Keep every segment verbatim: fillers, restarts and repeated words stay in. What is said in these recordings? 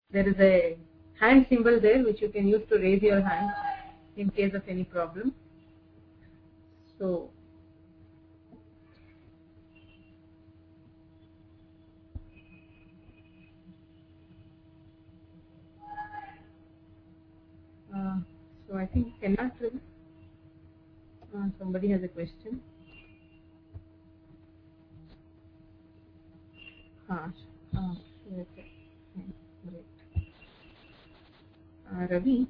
there is a hand symbol there which you can use to raise your hand in case of any problem. So uh, so I think cannot uh, somebody has a question. Ah, ah, okay. Great. Uh, Ravi,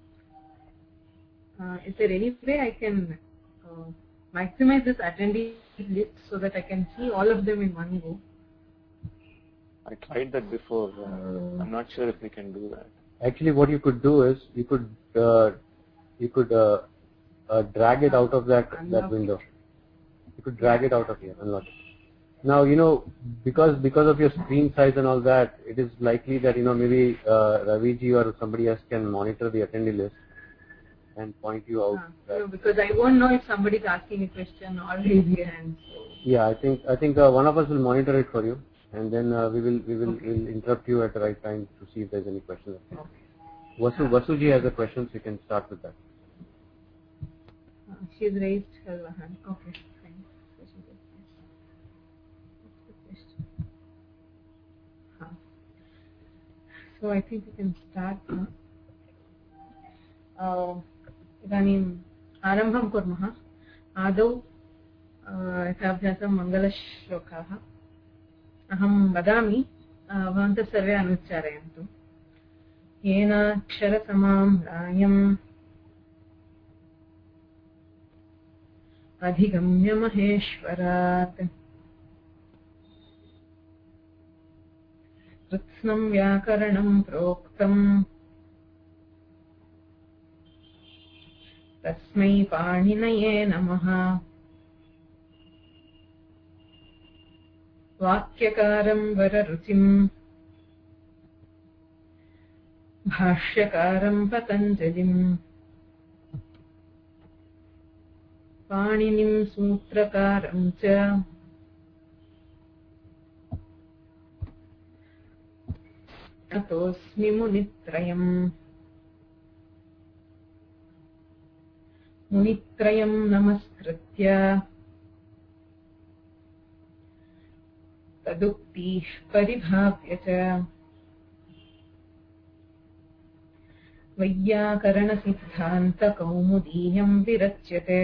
uh, is there any way I can uh, maximize this attendee list so that I can see all of them in one go? I tried that before. Uh, I'm not sure if we can do that. Actually, what you could do is you could uh, you could uh, uh, drag it out of that that window. You could drag it out of here, unlock it. Now, you know, because because of your screen size and all that, it is likely that, you know, maybe uh, Raviji or somebody else can monitor the attendee list and point you out. Ah, no, because I won't know if somebody is asking a question or raising a hand. So. Yeah, I think I think uh, one of us will monitor it for you, and then uh, we will we will Okay. will interrupt you at the right time to see if there's any questions. Okay. Vasu Vasuji has a question, so you can start with that. Uh, she's raised her hand. Okay. So I think we can start now. इदानीम् आरम्भं कुर्मः. आदौ यथाभ्यासं मङ्गलश्लोकाः अहं वदामि, भवन्तः सर्वे अनुच्चारयन्तु. येन अक्षरसमां रायम् अधिगम्य महेश्वरात् कृत्स्नं व्याकरणं प्रोक्तम् तस्मै पाणिनये नमः. वाक्यकारं वररुचिं भाष्यकारं पतञ्जलिं पाणिनिं सूत्रकारं च ततोऽस्मि मुनित्रयम्. मुनित्रयं नमस्कृत्य तदुक्तिः परिभाव्य च वैयाकरणसिद्धान्तकौमुदीयं विरच्यते.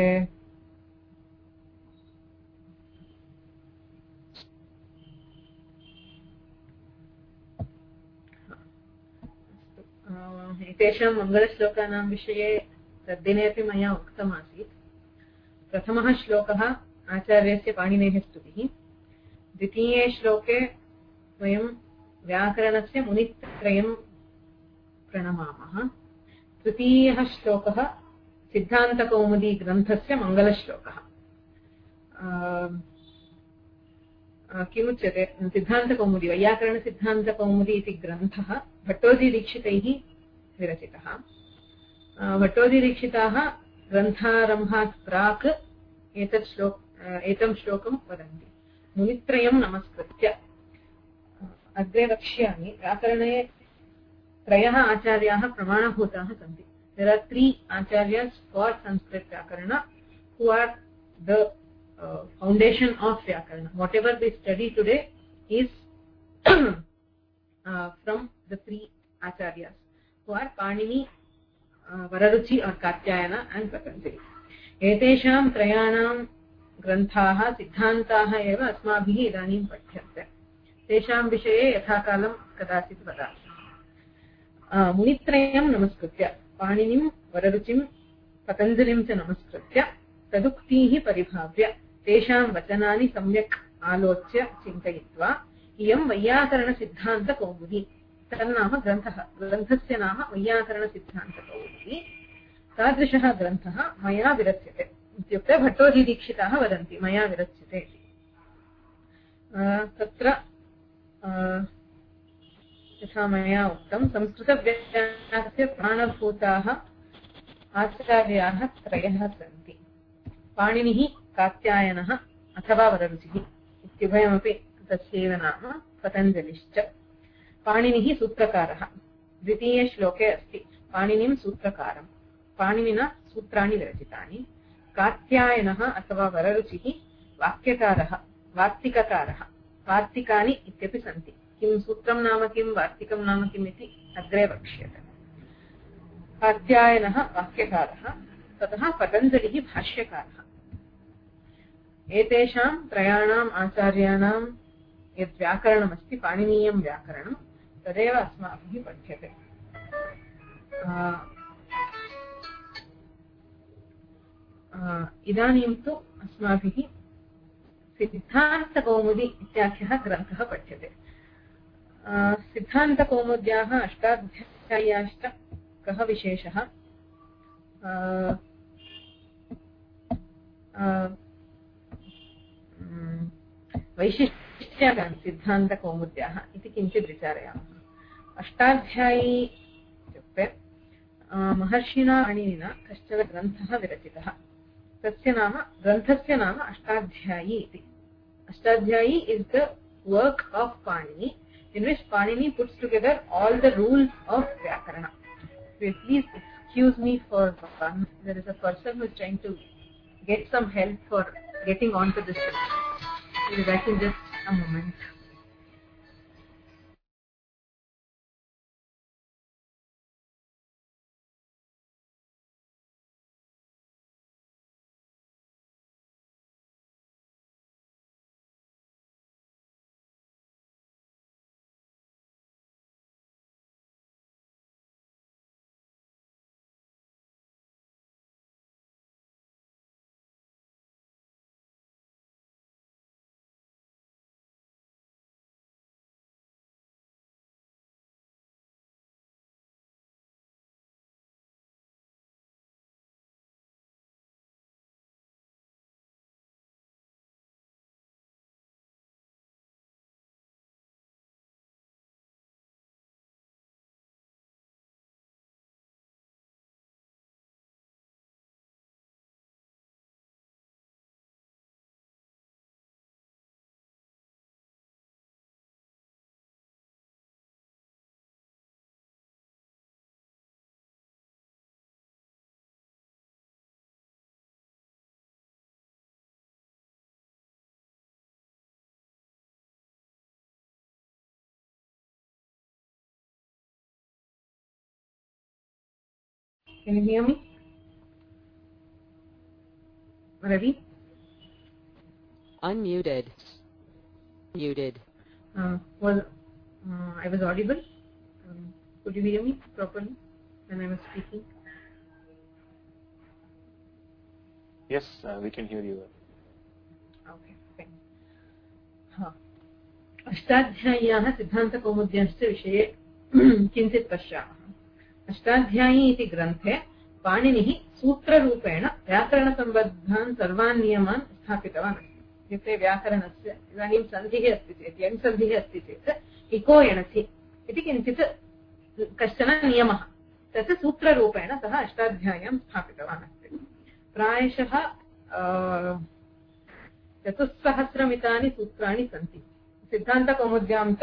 एतेषां मङ्गलश्लोकानां विषये तद्दिने अपि मया उक्तमासीत्. प्रथमः श्लोकः आचार्यस्य पाणिनेः स्तुतिः. द्वितीये श्लोके वयं व्याकरणस्य मुनित्रयं प्रणमामः. तृतीयः श्लोकः सिद्धान्तकौमुदी ग्रन्थस्य मङ्गलश्लोकः. किमुच्यते? सिद्धान्तकौमुदी, वैयाकरणसिद्धान्तकौमुदी इति ग्रन्थः भट्टोजीदीक्षितैः विरचितः. भट्टोजीदीक्षिताः ग्रन्थारम्भात् प्राक् एतत् श्लोक एतं श्लोकं वदन्ति. मुनित्रयं नमस्कृत्य. अग्रे वक्ष्यामि. व्याकरणे त्रयः आचार्याः प्रमाणभूताः सन्ति. There are three acharyas for Sanskrit Vyakarana who are the uh, foundation of Vyakarana. Whatever we study today is uh, from the three acharyas who are Panini, uh, Vararuchi or Katyayana and Patanjali. एतेषां त्रयाणां ग्रन्थाः सिद्धान्ताः एव अस्माभिः इदानीं पठ्यन्ते. तेषां विषये यथाकालं कदाचित् वदामि. मुनित्रयं नमस्कृत्य, पाणिनिं वररुचिं पतञ्जलिं च नमस्कृत्य तदुक्तीः परिभाव्य तेषां वचनानि सम्यक् आलोच्य चिन्तयित्वा इयं वैयाकरणसिद्धान्तकौमुदी, तन्नाम ग्रन्थः, ग्रन्थस्य नाम वैयाकरणसिद्धान्तकौमुदी, तादृशः ग्रन्थः मया विरच्यते. इत्युक्ते भट्टोजीदीक्षिताः वदन्ति मया विरच्यते इति. तत्र यथा मया उक्तं, संस्कृतव्याकरणस्य प्राणभूताः आचार्याः त्रयः सन्ति. पाणिनिः, कात्यायनः अथवा वररुचिः इत्युभयमपि तस्यैव नाम, पतञ्जलिश्च. पाणिनिः सूत्रकारः. द्वितीये श्लोके अस्ति पाणिनिं सूत्रकारं पाणिनिना सूत्राणि विरचितानि कात्यायनः अथवा वररुचिः वाक्यकारः वार्तिककारः वार्तिकानि इत्यपि सन्ति किं सूत्रं नाम किं वार्तिकं नाम किम् इति अग्रे वक्ष्यते कात्यायनः वाक्यकारः ततः पतञ्जलिः भाष्यकारः एतेषां त्रयाणाम् आचार्याणां यद् व्याकरणमस्ति पाणिनीयं व्याकरणं तदेव अस्माभिः पठ्यते इदानीं तु अस्माभिः सिद्धान्तकौमुदी इत्याख्यः ग्रन्थः पठ्यते सिद्धान्तकौमुद्याः अष्टाध्याय्याश्च कः विशेषः वैशिष्ट्यानि सिद्धान्तकौमुद्याः इति किञ्चित् विचारयामः अष्टाध्यायी इत्युक्ते महर्षिणा पाणिनिना कश्चन ग्रन्थः विरचितः तस्य नाम ग्रन्थस्य नाम अष्टाध्यायी इति Ashtadhyayi is the work of Panini in which Panini puts together all the rules of Vyakarana. Please excuse me for one. There is a person who is trying to get some help for getting onto this. Please, I can just a moment. Can you hear me? Ravi? Unmuted. Muted. Uh, well, uh, I was audible. Um, could you hear me properly when I was speaking? Yes, uh, we can hear you. Okay, fine. Huh. अष्टाध्याय्याः सिद्धान्तकौमुद्याश्च विषये किञ्चित् पश्यामः अष्टाध्यायी इति ग्रन्थे पाणिनिः सूत्ररूपेण व्याकरणसम्बद्धान् सर्वान् नियमान् स्थापितवान् अस्ति इत्युक्ते व्याकरणस्य इदानीं सन्धिः अस्ति चेत् यण् सन्धिः अस्ति चेत् इको यणसि इति किञ्चित् कश्चन नियमः तत् सूत्ररूपेण सः अष्टाध्याय्यां स्थापितवान् अस्ति प्रायशः चतुस्सहस्रमितानि सूत्राणि सन्ति सिद्धान्तकौमुद्यां तु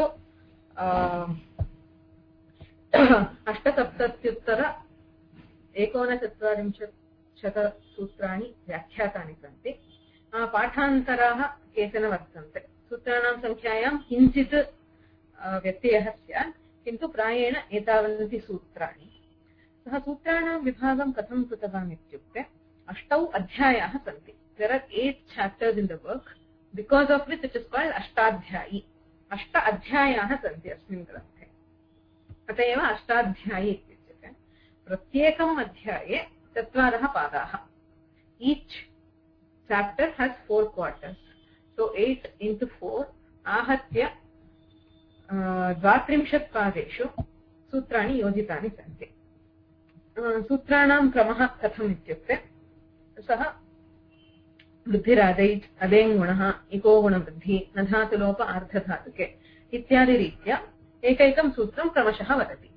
अष्टसप्तत्युत्तर एकोनचत्वारिंशत् शतसूत्राणि व्याख्यातानि सन्ति पाठान्तराः केचन वर्तन्ते सूत्राणां संख्यायां किञ्चित् व्यत्ययः स्यात् किन्तु प्रायेण एतावन्ति सूत्राणि सः सूत्राणां विभागं कथं कृतवान् इत्युक्ते अष्टौ अध्यायाः सन्ति there are eight chapters in the work because of which it is called Ashtadhyayi अष्ट अध्यायाः सन्ति अस्मिन् ग्रन्थे अत एव अष्टाध्यायी इत्युच्यते प्रत्येकम् अध्याये चत्वारः पादाः each chapter has four quarters so eight into four आहत्य द्वात्रिंशत् पादेषु सूत्राणि योजितानि सन्ति सूत्राणां क्रमः कथम् इत्युक्ते सः वृद्धिरादैच् अदेङ्गुणः इको गुणवृद्धि नधातुलोप आर्धधातुके इत्यादि रीत्या एकैकं सूत्रं क्रमशः वदति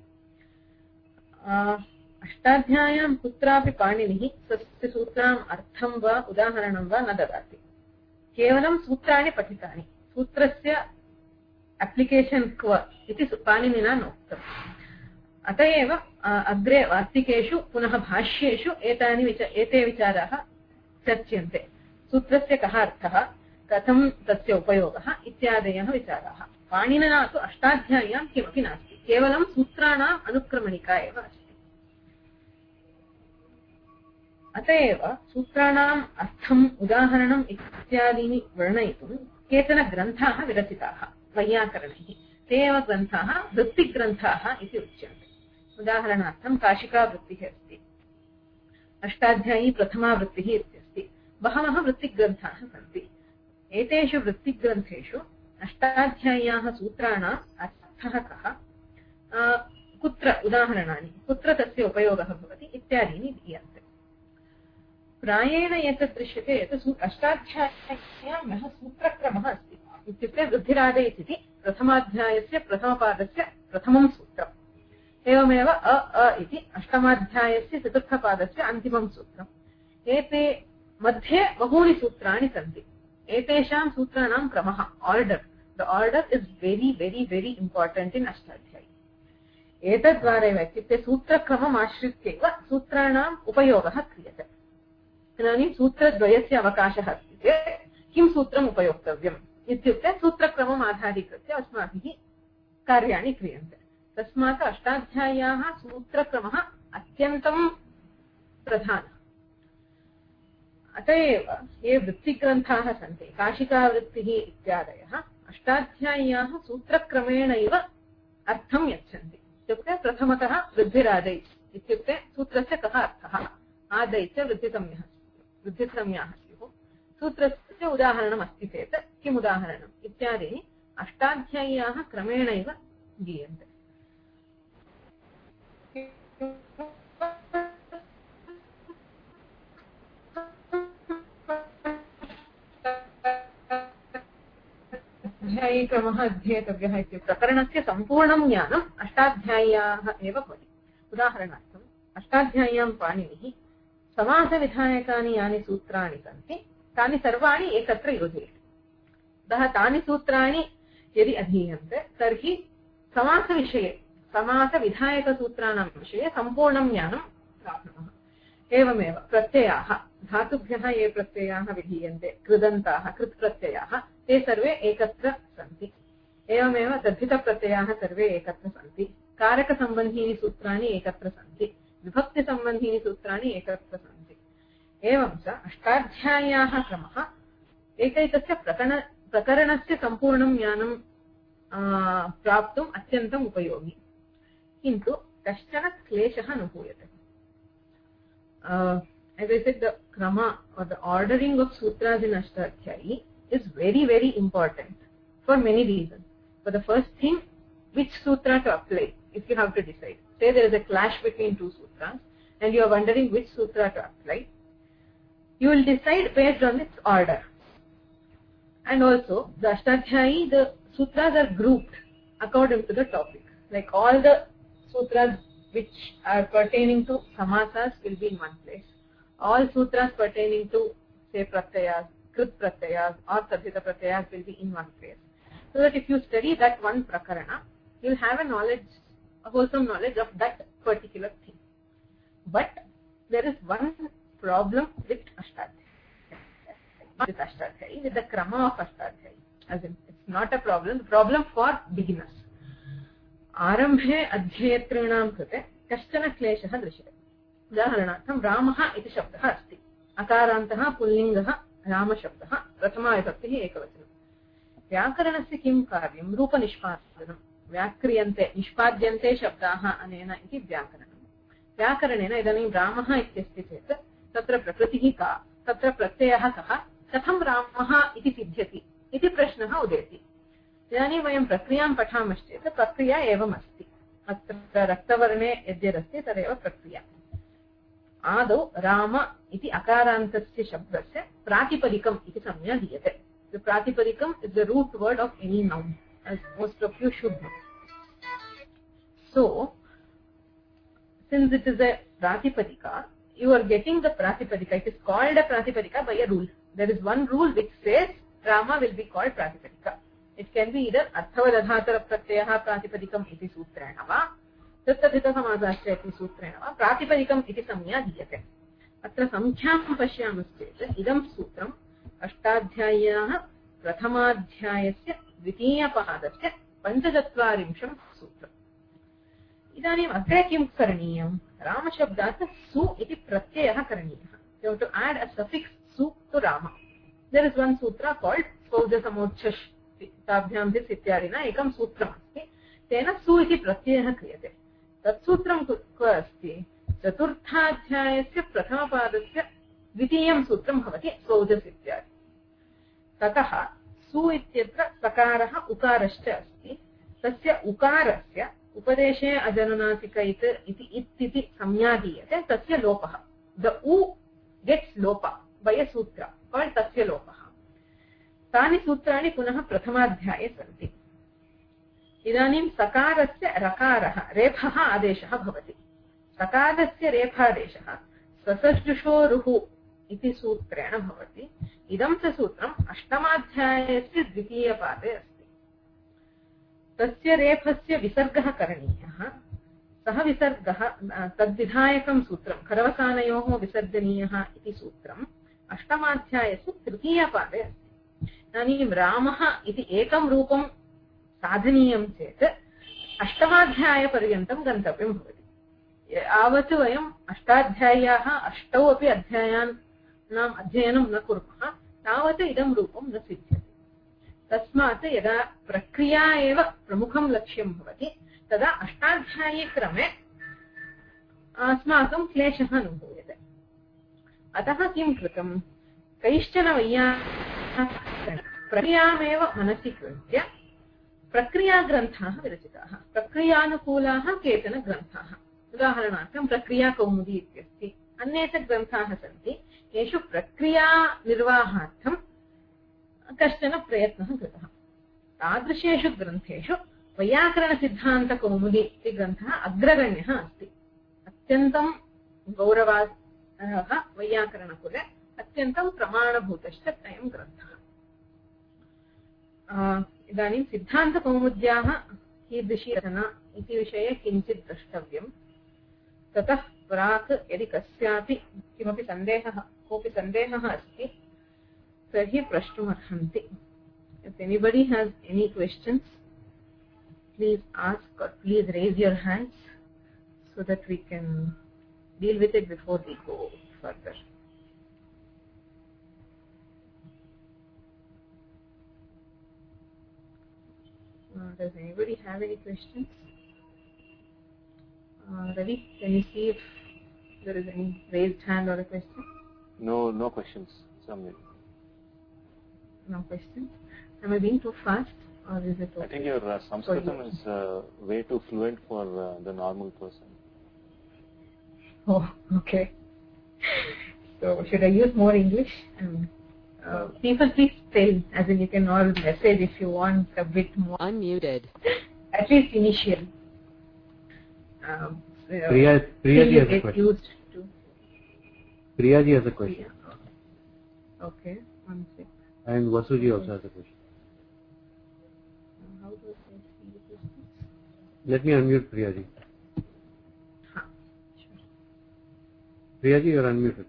अष्टाध्याय्यां कुत्रापि पाणिनिः स्वस्य सूत्राणाम् अर्थं वा उदाहरणं वा न ददाति केवलं सूत्राणि पठितानि सूत्रस्य एप्लिकेशन् क्व इति पाणिनिना नोक्तम् अत एव अग्रे वार्तिकेषु पुनः भाष्येषु एतानि विच एते विचाराः चर्च्यन्ते। सूत्रस्य कः अर्थः, कथं तस्य उपयोगः इत्यादयः विचाराः। पाणिनिना तु अष्टाध्याय्यां किमपि नास्ति, केवलं सूत्राणाम् अनुक्रमणिका एव अस्ति। अत एव सूत्राणाम् अर्थम् उदाहरणम् इत्यादीनि वर्णयितुं केचन ग्रन्थाः विरचिताः वैयाकरणैः। ते एव ग्रन्थाः वृत्तिग्रन्थाः इति उच्यन्ते। उदाहरणार्थं काशिकावृत्तिः अस्ति, अष्टाध्यायी प्रथमा वृत्तिः इत्यस्ति। बहवः वृत्तिग्रन्थाः सन्ति। एतेषु वृत्तिग्रन्थेषु अष्टाध्याय्याः सूत्राणाम् अर्थः कः, कुत्र उदाहरणानि, कुत्र तस्य उपयोगः भवति इत्यादीनि दीयन्ते। प्रायेण एतत् दृश्यते यत् अष्टाध्याय्यां यः सूत्रक्रमः अस्ति इत्युक्ते वृद्धिरादे इति प्रथमाध्यायस्य प्रथमपादस्य प्रथमं सूत्रम्, एवमेव अ अ इति अष्टमाध्यायस्य चतुर्थपादस्य अन्तिमं सूत्रम्। एते मध्ये बहूनि सूत्राणि सन्ति। एतेषां सूत्राणां क्रमः, order, the order is very very very important in Ashtadhyayi. एतद्वारेव इत्युक्ते सूत्रक्रमम् आश्रित्यैव सूत्राणाम् उपयोगः क्रियते। इदानीं सूत्रद्वयस्य अवकाशः अस्ति चेत् किं सूत्रम् उपयोक्तव्यम् इत्युक्ते सूत्रक्रमम् आधारीकृत्य अस्माभिः कार्याणि क्रियन्ते। तस्मात् अष्टाध्याय्याः सूत्रक्रमः अत्यन्तं प्रधानः। अत एव ये वृत्तिग्रन्थाः सन्ति, काशिकावृत्तिः इत्यादयः अष्टाध्याय्याः सूत्रक्रमेणैव अर्थं यच्छन्ति। इत्युक्ते प्रथमतः वृद्धिरादै इत्युक्ते सूत्रस्य कः अर्थः, आदै च वृद्धिसंज्ञः वृद्धिसंज्ञाः स्युः, सूत्रस्य उदाहरणम् अस्ति चेत् किम् उदाहरणम् इत्यादीनि अष्टाध्याय्याः क्रमेणैव दीयन्ते। अध्यायीक्रमः अध्येतव्यः इत्युक्ते प्रकरणस्य सम्पूर्णं ज्ञानम् अष्टाध्याय्याः एव भवति। उदाहरणार्थम् अष्टाध्याय्यां पाणिनिः समासविधायकानि यानि सूत्राणि सन्ति तानि सर्वाणि एकत्र योजयति। अतः तानि सूत्राणि यदि अधीयन्ते तर्हि समासविषये समासविधायकसूत्राणां विषये सम्पूर्णं ज्ञानं प्राप्नुमः। एवमेव प्रत्ययाः, धातुभ्यः ये प्रत्ययाः विधीयन्ते, कृदन्ताः कृत्प्रत्ययाः, ते सर्वे एकत्र सन्ति। एवमेव तद्धितप्रत्ययाः सर्वे एकत्र सन्ति। कारकसम्बन्धीनि सूत्राणि एकत्र सन्ति, विभक्तिसम्बन्धीनि सूत्राणि एकत्र सन्ति। एवं च अष्टाध्याय्याः क्रमः एकैकस्य प्रकरण प्रकरणस्य सम्पूर्णं ज्ञानं प्राप्तुम् अत्यन्तम् उपयोगी। किन्तु कश्चन क्लेशः अनुभूयते। As I said, the krama or the ordering of sutras in Ashtadhyayi is very very important for many reasons. For the first thing, which sutra to apply if you have to decide. Say there is a clash between two sutras and you are wondering which sutra to apply. You will decide based on its order. And also, the Ashtadhyayi, the sutras are grouped according to the topic. Like all the sutras which are pertaining to samasas will be in one place. All sutras pertaining to, say, pratyayas, krit pratyayas or tadhita pratyayas will be in one place. So that if you study that one prakarana, you will have a knowledge, a wholesome knowledge of that particular thing. But there is one problem with Ashtadhyayi, with Ashtadhyayi, with the krama of Ashtadhyayi. As in, it's not a problem, the problem for beginners. आरम्भे अध्येतॄणां कृते कश्चन क्लेशः दृश्यते। उदाहरणार्थं रामः इति शब्दः अस्ति, अकारान्तः पुल्लिङ्गः रामशब्दः, प्रथमा विभक्तिः एकवचनं। व्याकरणस्य किं कार्यं? रूपनिष्पादनं। व्याक्रियन्ते निष्पाद्यन्ते शब्दाः अनेन इति व्याकरणं। व्याकरणेन इदानीं रामः इत्यस्ति चेत् तत्र प्रकृतिः का, तत्र प्रत्ययः कः, कथं रामः इति सिद्ध्यति इति प्रश्नः उदेति। इदानीं वयं प्रक्रियां पठामश्चेत् प्रक्रिया एवमस्ति। अत्र रक्तवर्णे यद्यदस्ति तदेव प्रक्रिया। आदौ राम इति अकारान्तस्य शब्दस्य प्रातिपदिकम् इति संज्ञा दीयते। द प्रातिपदिकम् is the root word of any noun, as most of you should know. So, since it is a pratipadika, you are getting the pratipadika. It is called a pratipadika by a rule. There is one rule which says Rama will be called pratipadika. It can be either arthavadadhatara pratyayah pratipadikam iti sutrena va, तत्तदितसमासाश्च इति सूत्रेण वा प्रातिपदिकम् इति संज्ञा दीयते। अत्र संख्यां पश्यामश्चेत् इदं सूत्रम् अष्टाध्याय्याः प्रथमाध्यायस्य द्वितीयपादस्य पञ्चचत्वारिंशं सूत्रम्। इदानीम् अग्रे किं करणीयम्? रामशब्दात् सु इति प्रत्ययः करणीयः। You have to add a suffix su to Rama. There is one sutra called Spaujasamochchash ताभ्यां धिस् इत्यादिना एकं सूत्रम् अस्ति, तेन सु इति प्रत्ययः क्रियते। तत् सूत्रं क्व अस्ति? चतुर्थाध्यायस्य प्रथमपादस्य द्वितीयं सूत्रं भवति स्पौजस् इत्यादि। ततः सु इत्यत्र सकारः उकारश्च अस्ति, तस्य उकारस्य उपदेशे अजनुनासिक इति इत् इति संज्ञा दीयते, तस्य लोपः। द उ गेट्स् लोप by a sutra called tasya lopah. तानि सूत्राणि पुनः प्रथमाध्याये सन्ति। इदानीं सकारस्य रकारः रेफः आदेशः भवति। सकारस्य रेफादेशः ससजुषोरुः इति सूत्रेण भवति। इदं च सूत्रम् अष्टमाध्यायस्य द्वितीयपादे अस्ति। तस्य रेफस्य विसर्गः करणीयः। सः विसर्गः तद्विधायकं सूत्रं खरवसानयोः विसर्जनीयः इति सूत्रम् अष्टमाध्यायस्य तृतीयपादे अस्ति। इदानीं रामः इति एकं रूपं साधनीयं चेत् अष्टमाध्यायपर्यन्तं गन्तव्यं भवति। यावत् वयम् अष्टाध्याय्याः अष्टौ अपि अध्यायानाम् अध्ययनं न कुर्मः तावत् इदं रूपं न सिद्ध्यति। तस्मात् यदा प्रक्रिया एव प्रमुखं लक्ष्यं भवति तदा अष्टाध्यायीक्रमे अस्माकं क्लेशः अनुभूयते। अतः किं कृतं? कैश्चन वैयाकरणाः प्रक्रियामेव मनसि कृत्य प्रक्रियाग्रन्थाः विरचिताः। प्रक्रियानुकूलाः केचन ग्रन्थाः, उदाहरणार्थं प्रक्रियाकौमुदी इत्यस्ति, अन्ये च ग्रन्थाः सन्ति येषु प्रक्रियानिर्वाहार्थं कश्चन प्रयत्नः कृतः। तादृशेषु ग्रन्थेषु वैयाकरणसिद्धान्तकौमुदी इति ग्रन्थः अग्रगण्यः अस्ति। अत्यन्तं गौरवार्हः वैयाकरणकुले, अत्यन्तं प्रमाणभूतश्च अयं ग्रन्थः। इदानीं सिद्धान्तकौमुद्याः कीदृशी रचना इति विषये किञ्चित् द्रष्टव्यम्। ततः प्राक् यदि कस्यापि किमपि सन्देहः कोऽपि सन्देहः अस्ति तर्हि प्रष्टुमर्हन्ति। If anybody has any questions, please ask or please raise your hands so that we can deal with it before we go further. Uh, does anybody have any questions? Uh, Ravi, can you see if there is any raised hand or a question? No, no questions. Samir. No questions. Am I being too fast, or is it okay? I think your uh, Sanskritam is uh, way too fluent for uh, the normal person. Oh, okay. So should I use more English? Um, uh, people please tell, as in you can all message if you want a bit more. Unmuted. At least initial. Um, so, Priya, Priyaji has a get question. used to. Priyaji has a question. Okay, one sec. And Vasuji also has a question. How do I see the questions? Let me unmute Priyaji. Huh, sure. Priyaji, you are unmuted.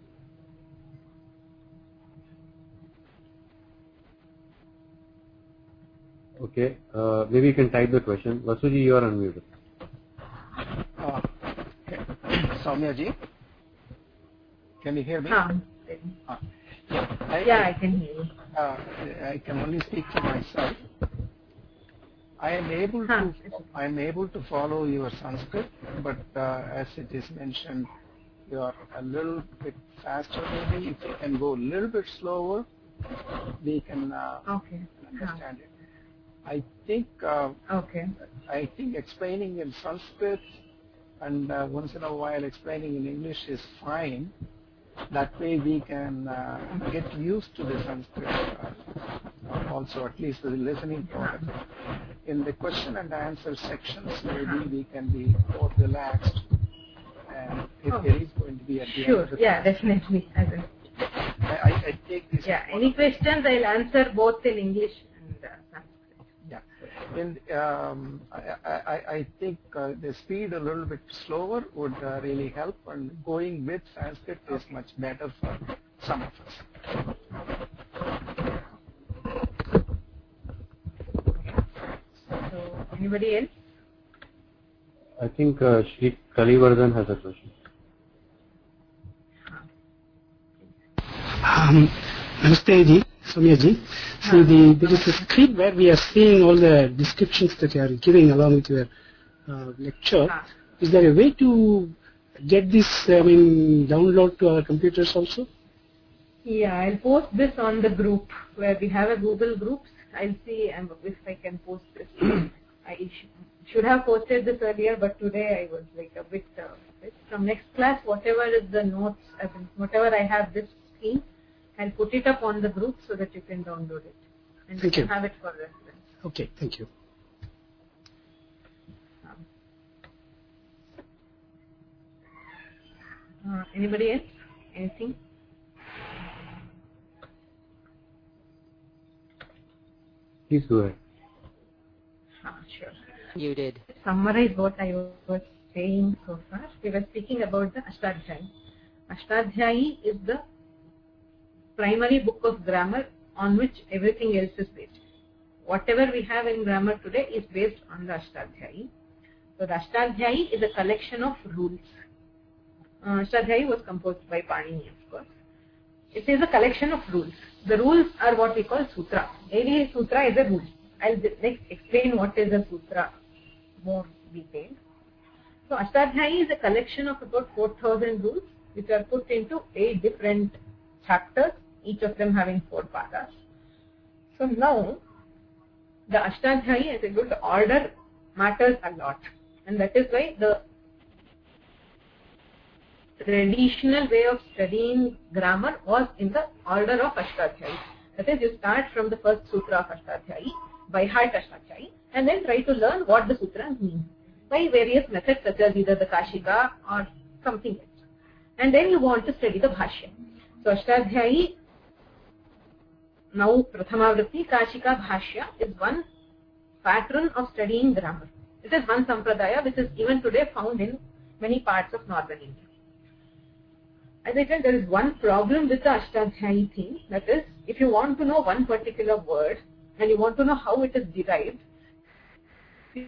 Okay, uh, maybe you can type the question. Vasuji, you are unmuted. Uh, Soumya ji, can you hear me? Huh. Uh, yeah, I, Yeah, I can hear you. uh, I can only speak for myself. I am able Huh. to I am able to follow your Sanskrit, but uh, as it is mentioned, you are a little bit faster. Maybe if you can go a little bit slower, we can uh, Okay. understand it. I think uh, Okay. I think explaining in Sanskrit and uh, once in a while explaining in English is fine. That way we can uh, get used to the Sanskrit uh, also, at least the listening part of it. In the question and answer sections, maybe we can be more relaxed, and if Oh. there is going to be at the Sure. end of the Yeah, class, definitely. I will. I, I, I take this. Yeah. Any questions? I'll answer both in English and uh, Sanskrit. Yeah. in, um, I, I, I think uh, the speed a little bit slower would uh, really help, and going with Sanskrit is much better for some of us. So, anybody else? I think uh, Shri Kalivardhan has a question. Um, Namaste ji, Soumya ji. So the, there is a screen where we are seeing all the descriptions that you are giving along with your uh, lecture. Ah. Is there a way to get this, I mean, download to our computers also? Yeah, I'll post this on the group where we have a Google groups. I'll see um, if I can post this. I sh- should have posted this earlier, but today I was like a bit. Uh, bit. From next class, whatever is the notes, I mean, whatever I have this screen, I'll put it up on the group so that you can download it and Thank you you. can have it for reference. Okay, thank you. Uh, anybody else? Anything? Please go ahead. Ah, sure. You did. Summarize what I was saying so far. We were speaking about the Ashtadhyayi. Ashtadhyayi is the primary book of grammar on which everything else is based. Whatever we have in grammar today is based on the Ashtadhyayi. So the Ashtadhyayi is a collection of rules. Uh, Ashtadhyayi was composed by Panini, of course. It is a collection of rules. The rules are what we call sutra. Every sutra is a rule. I'll next explain what is a sutra more detailed. So Ashtadhyayi is a collection of about four thousand rules which are put into eight different chapters, each of them having four padas. So now the Ashtadhyayi, as I told, the order matters a lot, and that is why the traditional way of studying grammar was in the order of Ashtadhyayi. That is, you start from the first sutra of Ashtadhyayi, by heart Ashtadhyayi, and then try to learn what the sutras mean by various methods such as either the Kashika or something else. And then you want to study the Bhashya. So Ashtadhyayi, now Prathamavritti, Kashika, Bhashya is one pattern of studying grammar. It is one sampradaya which is even today found in many parts of northern India. As I said, there is one problem with the Ashtadhyayi thing, that is, if you want to know one particular word and you want to know how it is derived, you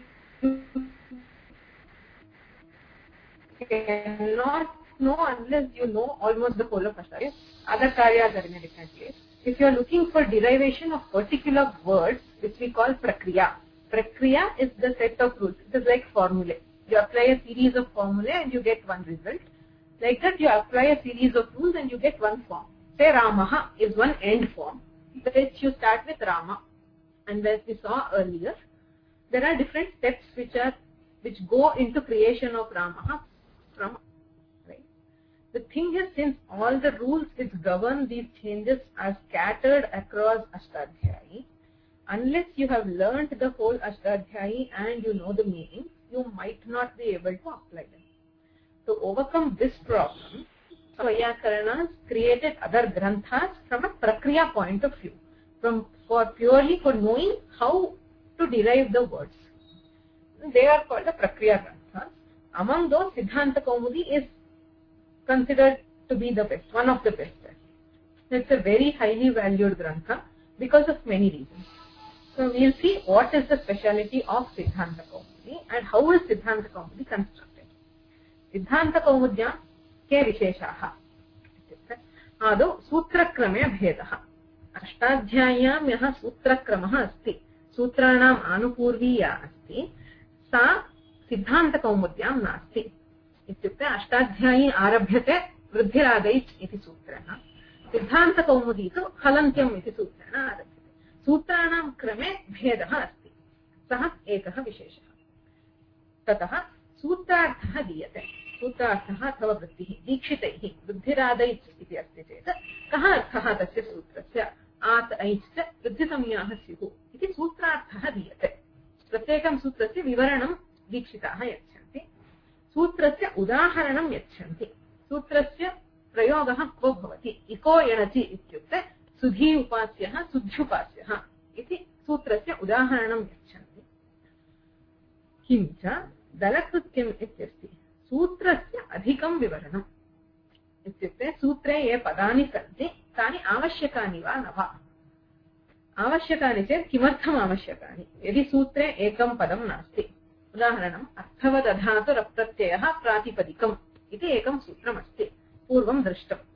cannot know unless you know almost the whole of Ashtadhyayi. Other karyas are in a different place. If you are looking for derivation of particular words, which we call prakriya, prakriya is the set of rules. It is like formulae. You apply a series of formulae and you get one result. Like that, you apply a series of rules and you get one form. Say Ramaha is one end form, which you start with Rama. And as we saw earlier, there are different steps which are which go into creation of Ramaha from. Right? The thing is, since all the rules which govern these changes are scattered across Ashtadhyayi, unless you have learnt the whole Ashtadhyayi and you know the meaning, you might not be able to apply them. To overcome this problem, Vyakaranas created other granthas from a prakriya point of view, from for purely for knowing how to derive the words. They are called the prakriya granthas. Among those, Siddhanta Kaumudi is considered to be the best, one of the best. It's a very highly valued grantha because of many reasons. So we'll see what is the speciality of Siddhanta Kaumudi and how is Siddhanta Kaumudi constructed. Siddhanta Kaumudyam ke visheshaha. आदौ सूत्रक्रमे भेदः. अष्टाध्याय्यां यः सूत्रक्रमः अस्ति, सूत्राणाम् आनुपूर्वी या अस्ति, सा सिद्धान्तकौमुद्यां नास्ति. इत्युक्ते अष्टाध्यायी आरभ्यते वृद्धिरादैच् इति सूत्रेण, सिद्धान्तकौमुदी तु हलन्त्यम् इति सूत्रेण आरभ्यते. सूत्राणां क्रमे भेदः अस्ति, सः एकः विशेषः. ततः सूत्रार्थः दीयते. सूत्रार्थः अथवा वृत्तिः दीक्षितैः वृद्धिरादैच् इति अस्ति चेत् कः अर्थः तस्य सूत्रस्य? आत् ऐच् च वृद्धिसंज्ञाः स्युः इति सूत्रार्थः दीयते. प्रत्येकं सूत्रस्य विवरणं दीक्षिताः यच्छन्ति, सूत्रस्य उदाहरणं यच्छन्ति, सूत्रस्य प्रयोगः क्व भवति. इको यणचि इत्युक्ते सुधी उपास्यः सुध्युपास्यः इति सूत्रस्य उदाहरणं यच्छन्ति. किञ्च दलकृत्यम् इत्यस्ति सूत्रस्य अधिकं विवरणम् इत्युक्ते सूत्रे ये पदानि सन्ति तानि आवश्यकानि वा न वा आवश्यकानि चेत् किमर्थम् आवश्यकानि यदि सूत्रे एकं पदं नास्ति उदाहरणम् अर्थवदधातुरप्रत्ययः प्रातिपदिकम् इति एकं सूत्रमस्ति पूर्वं दृष्टम्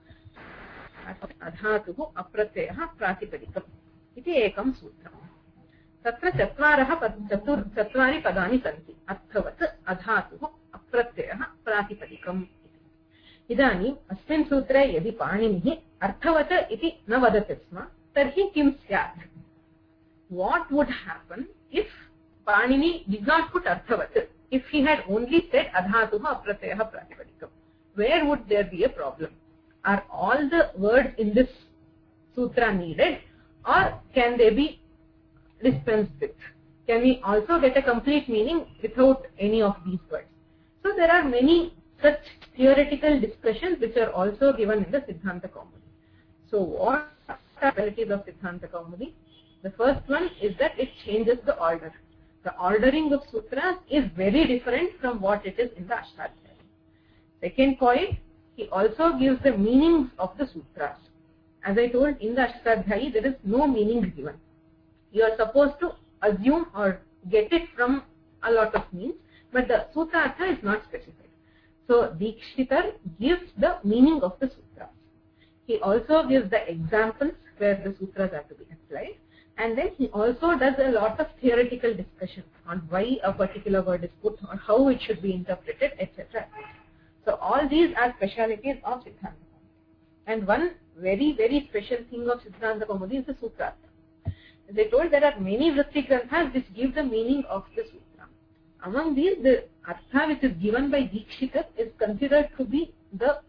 अधातुः अप्रत्ययः प्रातिपदिकम् इति एकं सूत्रम् तत्र चत्वारः चतुर् चत्वारि पदानि सन्ति अर्थवत् अधातुः अप्रत्ययः प्रातिपदिकम् इति इदानीम् अस्मिन् सूत्रे यदि पाणिनिः अर्थवत् इति न वदति स्म तर्हि किं स्यात् what would happen if Panini did not put arthavat if he had only said adhatuh apratyayah pratipadikam where would there be a problem are all the words in this sutra needed or can they be dispensed with can we also get a complete meaning without any of these words so there are many such theoretical discussions which are also given in the Siddhanta Kaumudi so what are the qualities of Siddhanta Kaumudi the first one is that it changes the order the ordering of sutras is very different from what it is in the Ashtadhyayi second point he also gives the meanings of the sutras as I told in the Ashtadhyayi there is no meaning given you are supposed to assume or get it from a lot of means but the sutrartha is not specified so Dikshitar gives the meaning of the sutras he also gives the examples where the sutras are to be applied and then he also does a lot of theoretical discussion on why a particular word is put or how it should be interpreted etc so all these are specialities of Siddhanta and one very very special thing of Siddhanta Kaumudi is the sutrartha as I told there are many vritti granthas which give the meaning of the sutra among these the artha which is given by Dikshitar is considered to be the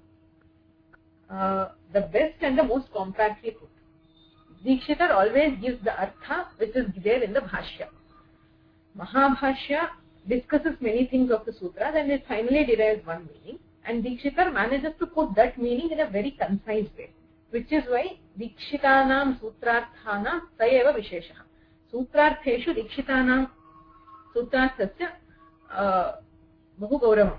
uh, the best and the most compactly put Dikshitar always gives the artha which is there in the Bhashya. Mahabhashya discusses many things of the sutras and it finally derives one meaning and Dikshitar manages to put that meaning in a very concise way which is why Dikshitanam Sutrarthanam Sayeva Visheshaha. Sutrartheshu Dikshitanam Sutrarthasya Bahu Gauravam.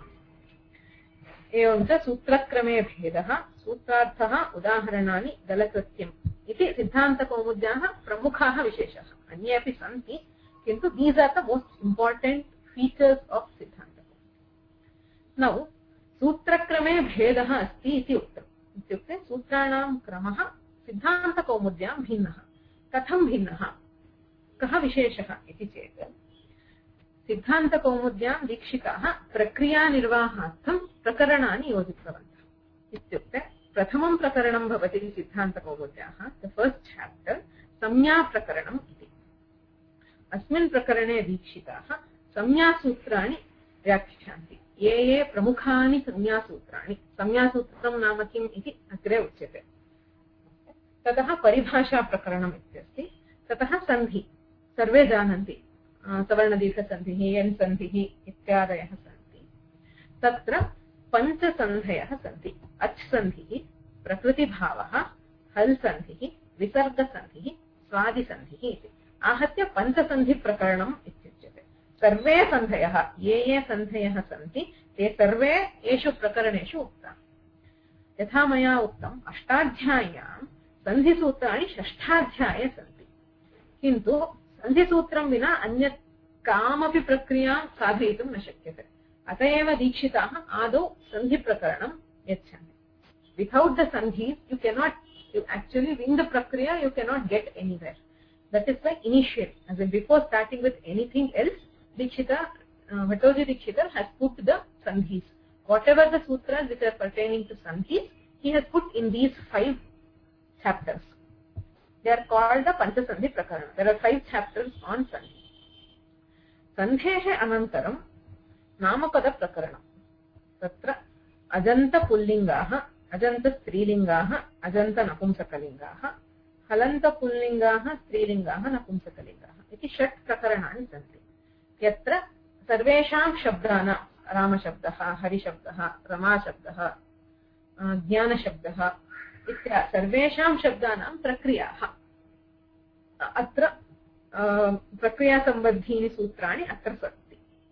एवं च सूत्रक्रमे भेदः सूत्रार्थः उदाहरणानि दलकृत्यम् इति सिद्धान्तकौमुद्याः प्रमुखाः विशेषाः अन्ये अपि सन्ति किन्तु these are the most important features of Siddhantakaumudi नौ सूत्रक्रमे भेदः अस्ति इति उक्तम् इत्युक्ते सूत्राणां क्रमः सिद्धान्तकौमुद्यां भिन्नः कथं भिन्नः कः विशेषः इति चेत् सिद्धान्तकौमुद्यां दीक्षिताः प्रक्रियानिर्वाहार्थं प्रकरणानि योजितवन्तः इत्युक्ते प्रथमं प्रकरणं भवति सिद्धान्तकौमुद्याः द फस्ट् चाप्टर् संज्ञाप्रकरणम् इति अस्मिन् प्रकरणे दीक्षिताः संज्ञासूत्राणि व्याख्यान्ति ये ये प्रमुखानि संज्ञासूत्राणि संज्ञासूत्रं नाम किम् इति अग्रे उच्यते ततः परिभाषाप्रकरणम् इत्यस्ति ततः सन्धि सर्वे जानन्ति सवर्णदीर्घसन्धिः यन् सन्धिः इत्यादयः सन्ति तत्र पञ्चसन्धयः सन्ति अच् सन्धिः प्रकृतिभावः हल् सन्धिः विसर्गसन्धिः स्वादिसन्धिः इति आहत्य पञ्चसन्धिप्रकरणम् इत्युच्यते सर्वे सन्धयः ये ये सन्धयः सन्ति ते सर्वे एषु प्रकरणेषु उक्तानि यथा मया उक्तम् अष्टाध्याय्यां सन्धिसूत्राणि षष्ठाध्याये सन्ति किन्तु सन्धिसूत्रं विना अन्यत् कामपि प्रक्रियां साधयितुं न शक्यते अत एव दीक्षिताः आदौ सन्धिप्रकरणं यच्छन्ति without the sandhi you cannot you actually in the prakriya you cannot get anywhere that is why initially as in before starting with anything else Dikshita uh, Bhattoji Dikshita has put the sandhis whatever the sutras which are pertaining to sandhis he has put in these five chapters they are called the Panchasandhi Prakarana there are five chapters on sandhi sandhehe anantaram namapada prakaranam tatra ajanta pullingaah अजंत स्त्रीलिंगाः अजंत नपुंसकलिंगाः हलंत पुल्लिंगाः स्त्रीलिंगाः नपुंसकलिंगाः इति षट् प्रकरणानि सन्ति यत्र सर्वेषां शब्दानां रामशब्दः हरिशब्दः रमाशब्दः ज्ञानशब्दः इत्यादि सर्वेषां शब्दानां प्रक्रियाः अत्र प्रक्रियासम्बद्धीनि सूत्राणि अत्र सन्ति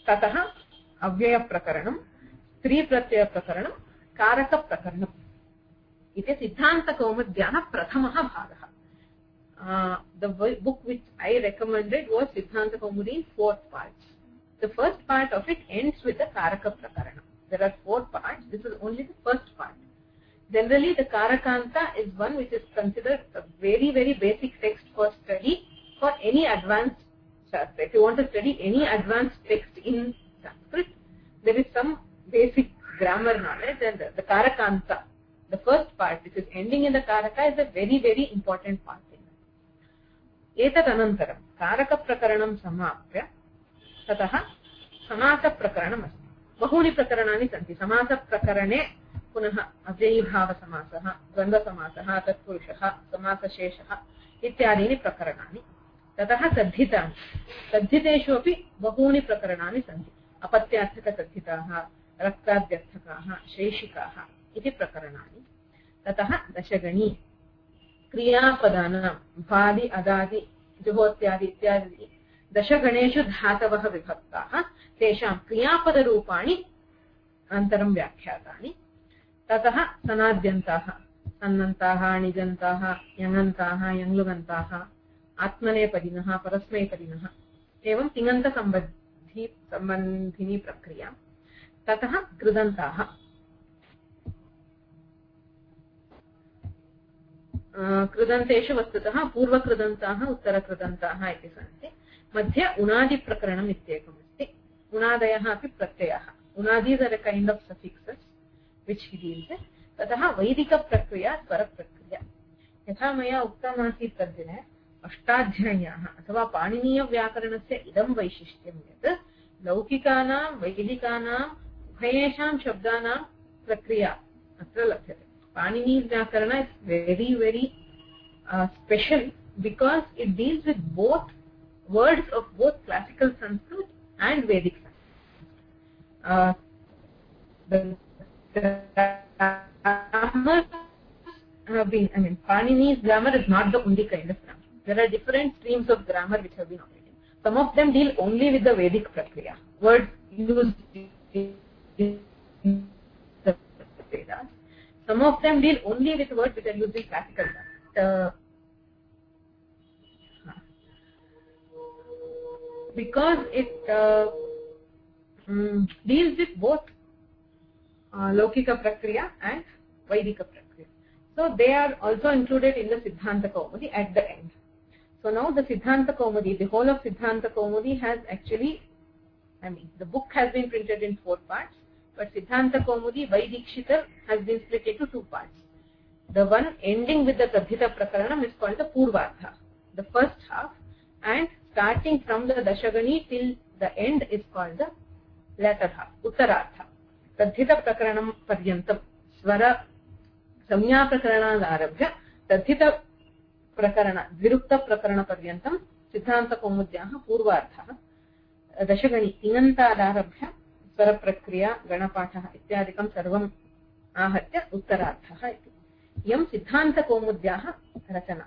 ततः अव्ययप्रकरणं, स्त्रीप्रत्ययप्रकरणं, कारकप्रकरणम् इति सिद्धान्तकौमुद्याः प्रथमः भागः. Uh, the book which I recommended was Siddhanta Kaumudi in four parts. The first part of it ends with the Karaka Prakarana. There are four parts. This is only the first part. Generally, the Karakanta is one which is considered a very, very basic text for study for any advanced Shastra. If you want to study any advanced text in Sanskrit, there is some basic grammar knowledge, and the, the Karakanta, the first part, which is ending in the Karaka, is a very, very important part. एतदनन्तरं कारकप्रकरणं समाप्य ततः समासप्रकरणम् अस्ति. बहूनि प्रकरणानि सन्ति. समासप्रकरणे पुनः अव्ययीभावसमासः, द्वन्द्वसमासः, तत्पुरुषः, समासशेषः इत्यादीनि प्रकरणानि. ततः तद्धितानि. तद्धितेषु अपि बहूनि प्रकरणानि सन्ति. अपत्यार्थकतद्धिताः, रक्ताद्यर्थकाः, शैषिकाः इति प्रकरणानि. ततः दशगणी क्रियापदानां भादि, अदादि, जुहोत्यादि इत्यादि दशगणेषु धातवः विभक्ताः, तेषां क्रियापदरूपाणि अनन्तरं व्याख्यातानि. ततः सनाद्यन्ताः, सन्नन्ताः, णिजन्ताः, यङन्ताः, यङ्लुगन्ताः, आत्मनेपदिनः, परस्मैपदिनः, एवं तिङन्तसम्बन्धी सम्बन्धिनी प्रक्रिया. ततः कृदन्ताः. कृदन्तेषु वस्तुतः पूर्वकृदन्ताः, उत्तरकृदन्ताः इति सन्ति. मध्ये उणादिप्रकरणम् इत्येकम् अस्ति. उणादयः अपि प्रत्ययाः. उणादीस् are a kind of suffixes which he deals with. ततः वैदिकप्रक्रिया, स्वरप्रक्रिया. यथा मया उक्तमासीत् तद्दिने, अष्टाध्याय्याः अथवा पाणिनीयव्याकरणस्य इदं वैशिष्ट्यं यत् लौकिकानां वैदिकानां उभयेषां शब्दानां प्रक्रिया अत्र लभ्यते. Panini's Vyakarana is very, very uh, special because it deals with both words of both classical Sanskrit and Vedic Sanskrit. Uh, the, the grammar have been, I mean, Panini's grammar is not the only kind of grammar. There are different streams of grammar which have been operating. Some of them deal only with the Vedic Prakriya, words used in the Vedas. Some of them deal only with words which are used in classical uh, because it uh, um, deals with both uh, Laukika Prakriya and Vaidika Prakriya. So they are also included in the Siddhanta Kaumudi at the end. So now the Siddhanta Kaumudi, the whole of Siddhanta Kaumudi has actually, I mean, the book has been printed in four parts. But Siddhanta Kaumudi by Dikshitar has been split into two parts. The one ending with the Tadhita Prakaranam is called the Purvartha, the first half, and starting from the Dashagani till the end is called the latter half, Uttarartha. Tadhita Prakaranam Paryantam, Swara Samya Prakaranad Arabhya, Tadhita Prakarana, Virukta Prakarana Paryantam, Siddhanta Kaumudyaha Purvartha, Dashagani Tinanta Arabhya, स्वरप्रक्रिया, गणपाठः इत्यादिकं सर्वम् आहत्य उत्तरार्थः इति. इयं सिद्धान्तकौमुद्याः रचना.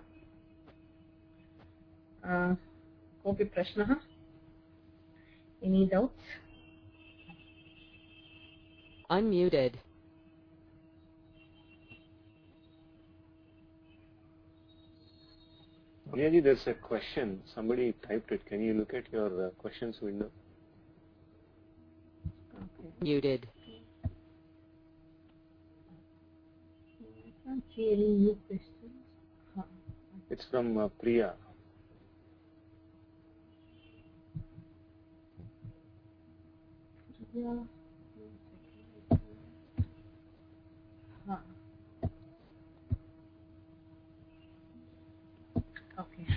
कोऽपि प्रश्नः? Any doubts? Unmuted. Priyaji, there's a question. Somebody typed it. Can you look at your uh, questions window? Okay. Muted. I can't see any new questions. Huh. It's from uh, Priya. Yeah. Huh. Okay.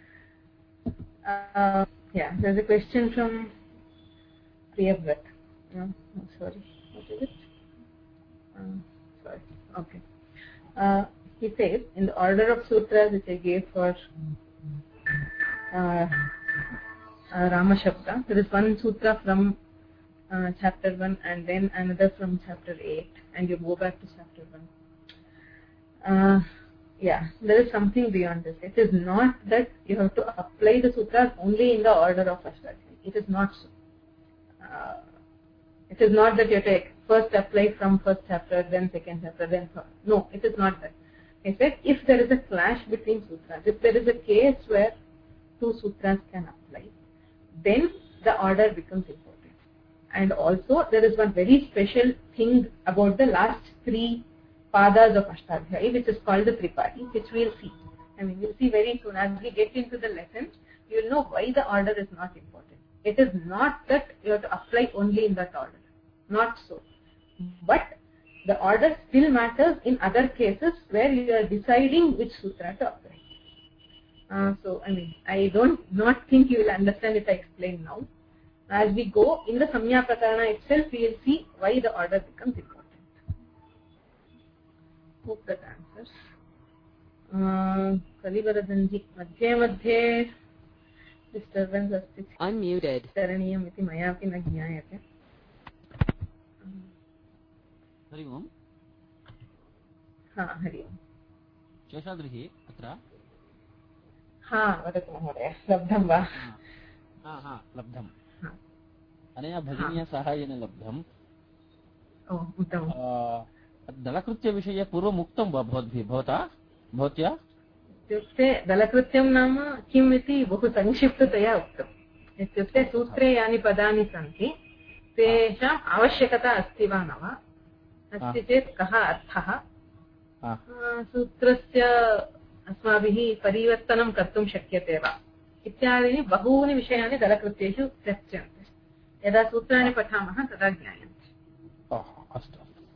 Uh, yeah, there's a question from Priyavrat. No, no, sorry. What is it? Uh, sorry. Okay. Uh, he says, in the order of sutras which I gave for uh, uh, Rama Shabda, there is one sutra from uh, chapter one and then another from chapter eight, and you go back to chapter one. Uh, yeah, there is something beyond this. It is not that you have to apply the sutras only in the order of Ashwagandha. It is not so. uh, it is not that you have to first apply from first chapter, then second chapter, then third. No, it is not that. I said if there is a clash between sutras, if there is a case where two sutras can apply, then the order becomes important. And also there is one very special thing about the last three padas of Ashtadhyayi, which is called the Tripadi, which we will see. I mean, we'll see very soon as we get into the lesson. You will know why the order is not important. It is not that you have to apply only in that order. Not so. But the order still matters in other cases where you are deciding which sutra to apply. Uh, so, I mean, I don't not think you will understand if I explain now. As we go in the Samya Prakarana itself, we will see why the order becomes important. Hope that answers. Kalivaradanji, madhye madhye disturbance asti. Unmuted. Karaniyam iti maya api na jnayate. Hari ओम् हा हरि ओम् शेषाद्रिः अत्र हा वदतु महोदय लब्धं वा हा हा लब्धम् अनया भगिन्या साहाय्येन लब्धम् ओ उत्तमम् दलकृत्यविषये पूर्वम् उक्तं वा भवद्भिः भवता भवत्या इत्युक्ते दलकृत्यं नाम किम् इति बहु संक्षिप्ततया उक्तम् इत्युक्ते सूत्रे यानि पदानि सन्ति तेषाम् आवश्यकता अस्ति वा न वा अस्ति चेत् कः अर्थः सूत्रस्य अस्माभिः परिवर्तनं कर्तुं शक्यते वा इत्यादीनि बहूनि विषयानि दलकृत्येषु चर्च्यन्ते यदा सूत्राणि पठामः तदा ज्ञायन्ते अस्तु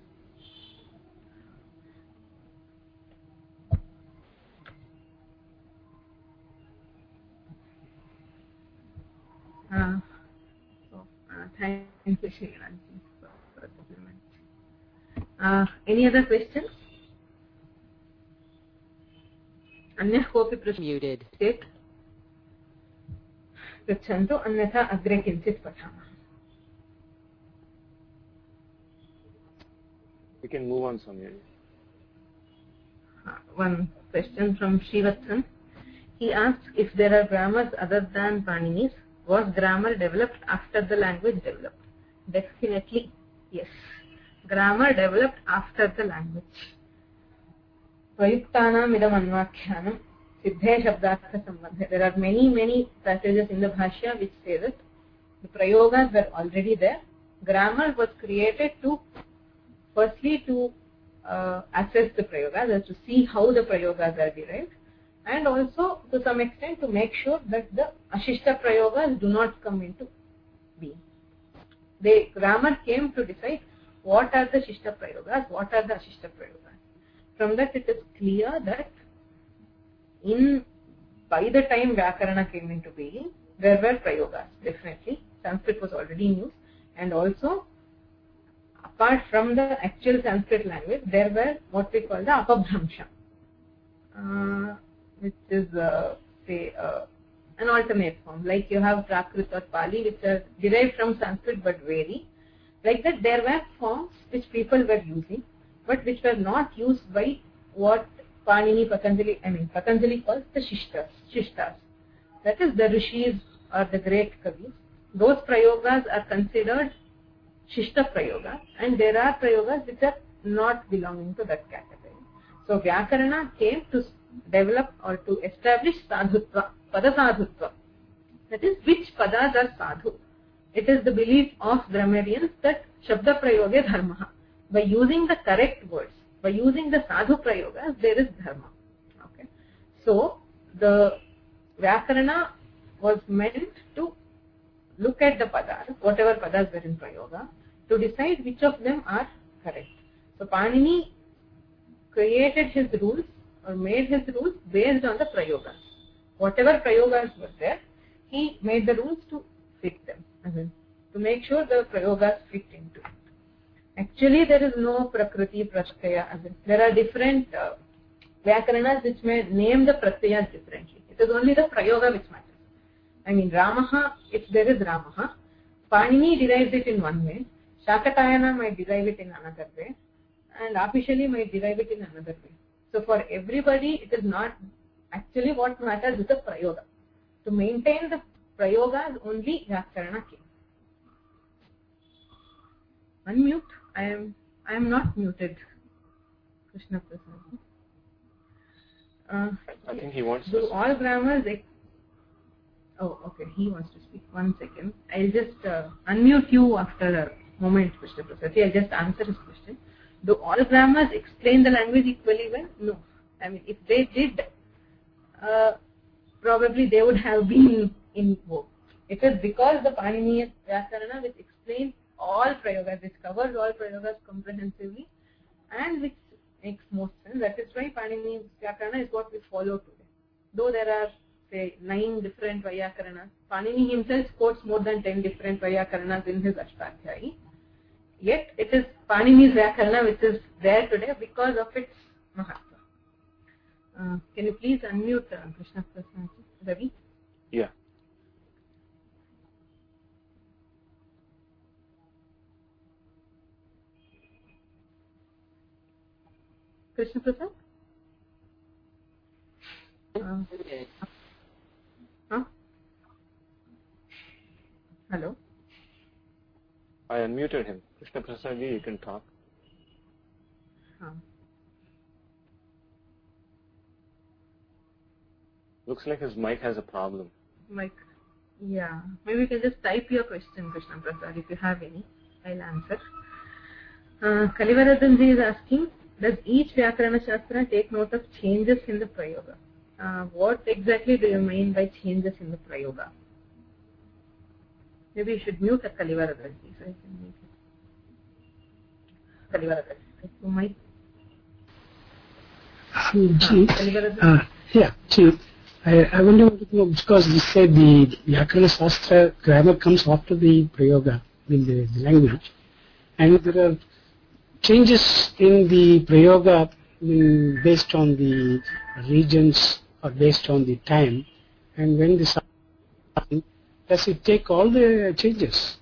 thank you Shriram Uh, any other questions? अन्यः कोऽपि पृच्छेत् चेत् पृच्छन्तु अन्यथा अग्रे किञ्चित् पठामः. We can move on, Samya. Uh, one question from Srivatsan. He asks if there are grammars other than Panini's. Was grammar developed after the language developed? Definitely, yes. Grammar developed after the language. Prayuktanam idam anvakhyanam siddhe shabdartha sambandhe. There are many, many passages in the Bhashya which say that the prayogas were already there. Grammar was created to, firstly to uh, assess the prayogas, as to see how the prayogas are derived, and also to some extent to make sure that the ashishta prayogas do not come into being. The grammar came to decide what are the shishta prayogas, what are the ashishta prayogas. From that it is clear that in by the time Vyakarana came into being, there were prayogas, definitely. Sanskrit was already in use, and also apart from the actual Sanskrit language, there were what we call the apabhramsha, uh, which is uh, say uh, an alternate form. Like you have Prakrit or Pali, which are derived from Sanskrit but vary. Like that, there were forms which people were using, but which were not used by what Panini, Patanjali, I mean Patanjali calls the shishtas, shishtas. That is the rishis or the great kavis. Those prayogas are considered shishta prayogas, and there are prayogas which are not belonging to that category. So Vyakarana came to develop or to establish sadhutva, padasadhutva. That is, which padas are sadhu. It is the belief of grammarians that Shabda Prayoge Dharma. By using the correct words, by using the sadhu prayogas, there is dharma. Okay. So the Vyakarana was meant to look at the padas, whatever padas were in prayoga, to decide which of them are correct. So Panini created his rules or made his rules based on the prayogas. Whatever prayogas were there, he made the rules to fit them. To make sure the prayogas fit into it. Actually, there is no prakriti pratyaya. There are different uh, Vyakaranas which may name the pratyayas differently. It is only the prayoga which matters. I mean, Ramaha, if there is Ramaha, Panini derives it in one way, Shakatayana might derive it in another way, and Apishali might derive it in another way. So for everybody, it is not actually what matters is the prayoga. To maintain the prayogas, only Vyakarana came. Unmute. I am I am not muted. Krishna Prasad. Uh, I think he wants do to. all grammars ex- oh okay, he wants to speak. One second. I'll just uh, unmute you after a moment, Krishna Prasad. I'll just answer his question. Do all grammars explain the language equally well? No. I mean, if they did, uh, probably they would have been in vogue. It is because the Paniniya Vyakarana which explains all prayogas, which covers all prayogas comprehensively, and which makes most sense. That is why Paniniya Vyakarana is what we follow today. Though there are, say, nine different Vyakaranas, Panini himself quotes more than ten different Vyakaranas in his Ashtadhyayi. Yet it is Panini's Vyakarana which is there today because of its Mahatma. Uh, can you please unmute uh, Krishna Prasad Ravi? Yeah. Krishna Prasad? Uh, huh? Hello? I unmuted him. Krishna Prasad ji, you can talk. Huh. Looks like his mic has a problem. Mike. Yeah. Maybe you can just type your question, Krishna Prasad, if you have any. I'll answer. Uh, Kalivaradan ji is asking, does each Vyakarana Shastra take note of changes in the Prayoga? Uh, what exactly do you mean by changes in the Prayoga? Maybe you should mute Kalivaradan ji so I can make it. Kalivaradan ji, you might. Um, gee, Kalivaradan? uh, yeah, gee, I, I wonder because you said the Vyakarana Shastra grammar comes after the Prayoga in the, the language, and there are changes in the Prayoga um, based on the regions or based on the time, and when this happens, does it take all the changes?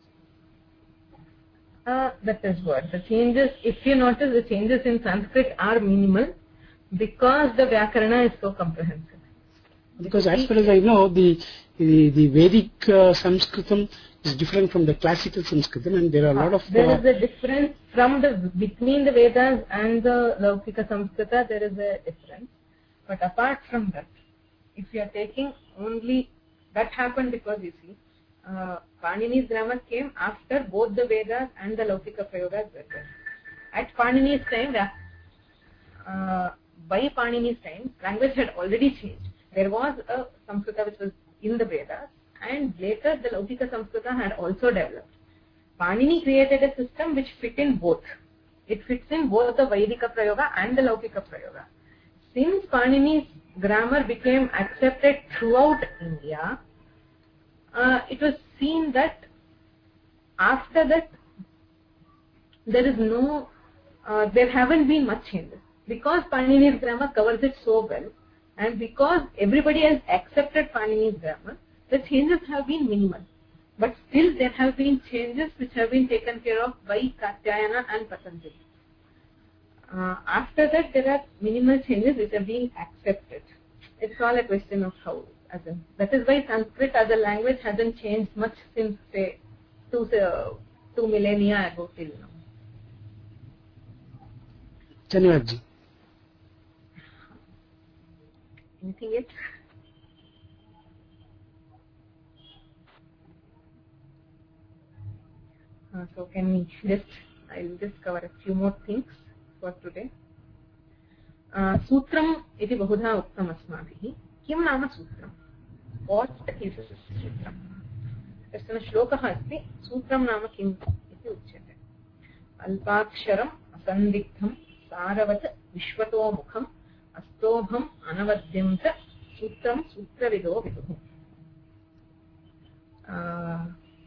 Uh, that is what. The changes, if you notice, the changes in Sanskrit are minimal because the Vyakarana is so comprehensive. Because as far as I know, the the, the Vedic uh, Sanskritam is different from the classical Sanskritam, and there are a lot of... There uh, is a difference from the between the Vedas and the Laukika Samskrita, there is a difference. But apart from that, if you are taking only... That happened because, you see, uh, Panini's grammar came after both the Vedas and the Laukika Prayogas were there. At Panini's time, uh, by Panini's time, language had already changed. There was a Samskrita which was in the Vedas, and later the Laukika Samskrita had also developed. Panini created a system which fit in both. It fits in both the Vaidika Prayoga and the Laukika Prayoga. Since Panini's grammar became accepted throughout India, uh, it was seen that after that there is no, uh, there haven't been much changes. Because Panini's grammar covers it so well, and because everybody has accepted Panini's grammar, the changes have been minimal. But still there have been changes which have been taken care of by Katyayana and Patanjali. Uh, after that there are minimal changes which are being accepted. It's all a question of how. As in, that is why Sanskrit as a language hasn't changed much since, say, two, uh, two millennia ago till now. Dhanyavad. Anything else? Uh, so can we just, I'll just cover a few more things for today. Uh, Sutram iti bahudha uktam asmabhihi. Kim nama Sutram? What is Sutram? Kashana shlokah asti. Sutram nama kim iti uchyate. Alpaksharam asandigdham saravat vishwato mukham astobham anavadyam cha Sutram sutravido viduhu. Uh,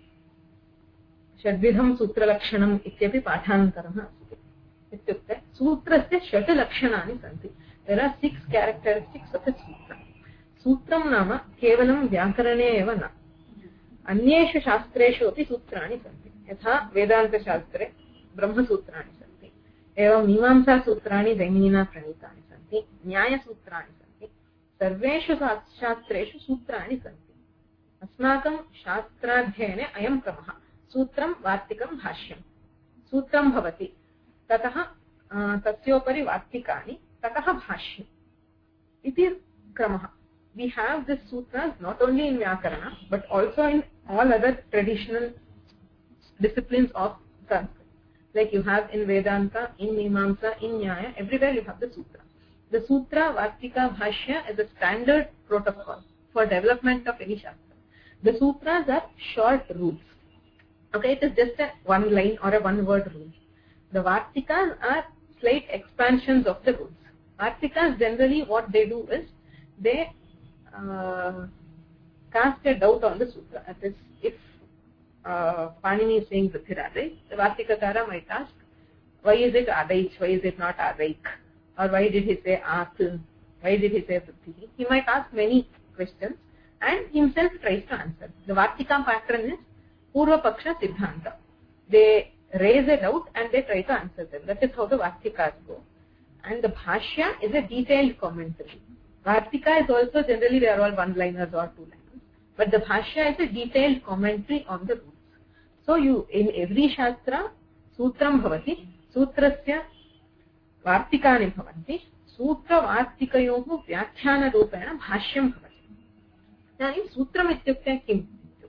षड्विधं सूत्रलक्षणम् इत्यपि पाठान्तरः अस्ति इत्युक्ते सूत्रस्य षट् लक्षणानि सन्ति. There are six characteristics of a sutra. सूत्रं नाम केवलं व्याकरणे एव न, अन्येषु शास्त्रेषु अपि सूत्राणि सन्ति. यथा वेदान्तशास्त्रे ब्रह्मसूत्राणि सन्ति, एवं मीमांसासूत्राणि दैमिनिना प्रणीतानि सन्ति, न्यायसूत्राणि सन्ति. सर्वेषु शास्त्रेषु सूत्राणि सन्ति. अस्माकं शास्त्राध्ययने अयं क्रमः सूत्रं वार्तिकं भाष्यम् सूत्रं भवति ततः तस्योपरि वार्तिकानि ततः भाष्यम् इति क्रमः. We have this sutras not only in Vyakarana but also in all other traditional disciplines of Sanskrit. Like you have in Vedanta, in Mimamsa, in Nyaya, everywhere you have the sutra. The sutra, Vartika, Bhashya is a standard protocol for development of any shastra. The sutras are short rules. Okay, it is just a one line or a one word rule. The Vartikas are slight expansions of the rules. Vartikas generally what they do is they uh, cast a doubt on the sutra. That is, if uh, Panini is saying Vrithiradaik, the Vartikakara might ask, why is it Adaich, why is it not Adaik? Or why did he say At? Why did he say Vrithi? He might ask many questions and himself tries to answer. The Vartika pattern is Purva Paksha Siddhanta. They raise a doubt and they try to answer them. That is how the Vartikas go. And the Bhashya is a detailed commentary. Vartika is also generally they are all one-liners or two-liners. But the Bhashya is a detailed commentary on the rules. So you, in every Shastra, Sutram Bhavati, Sutrasya Vartikani Bhavanti, Sutra Vartikayohu Vyakhyana Rupena Bhashyam Bhavati. Now, Sutram ityukte kim?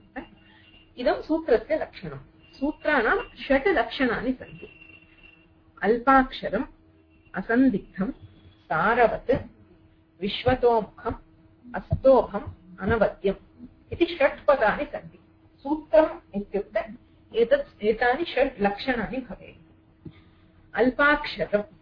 Idam Sutrasya Lakshanam. Sutranam Shat Lakshanani Santi. Alpaksharam, Asandigdham, Saravat, Vishwatomukham, Astobham, Anavadyam. Iti Shat Padani Santi. Sutram ityukte etat etani Shat Lakshanani Bhave. Alpaksharam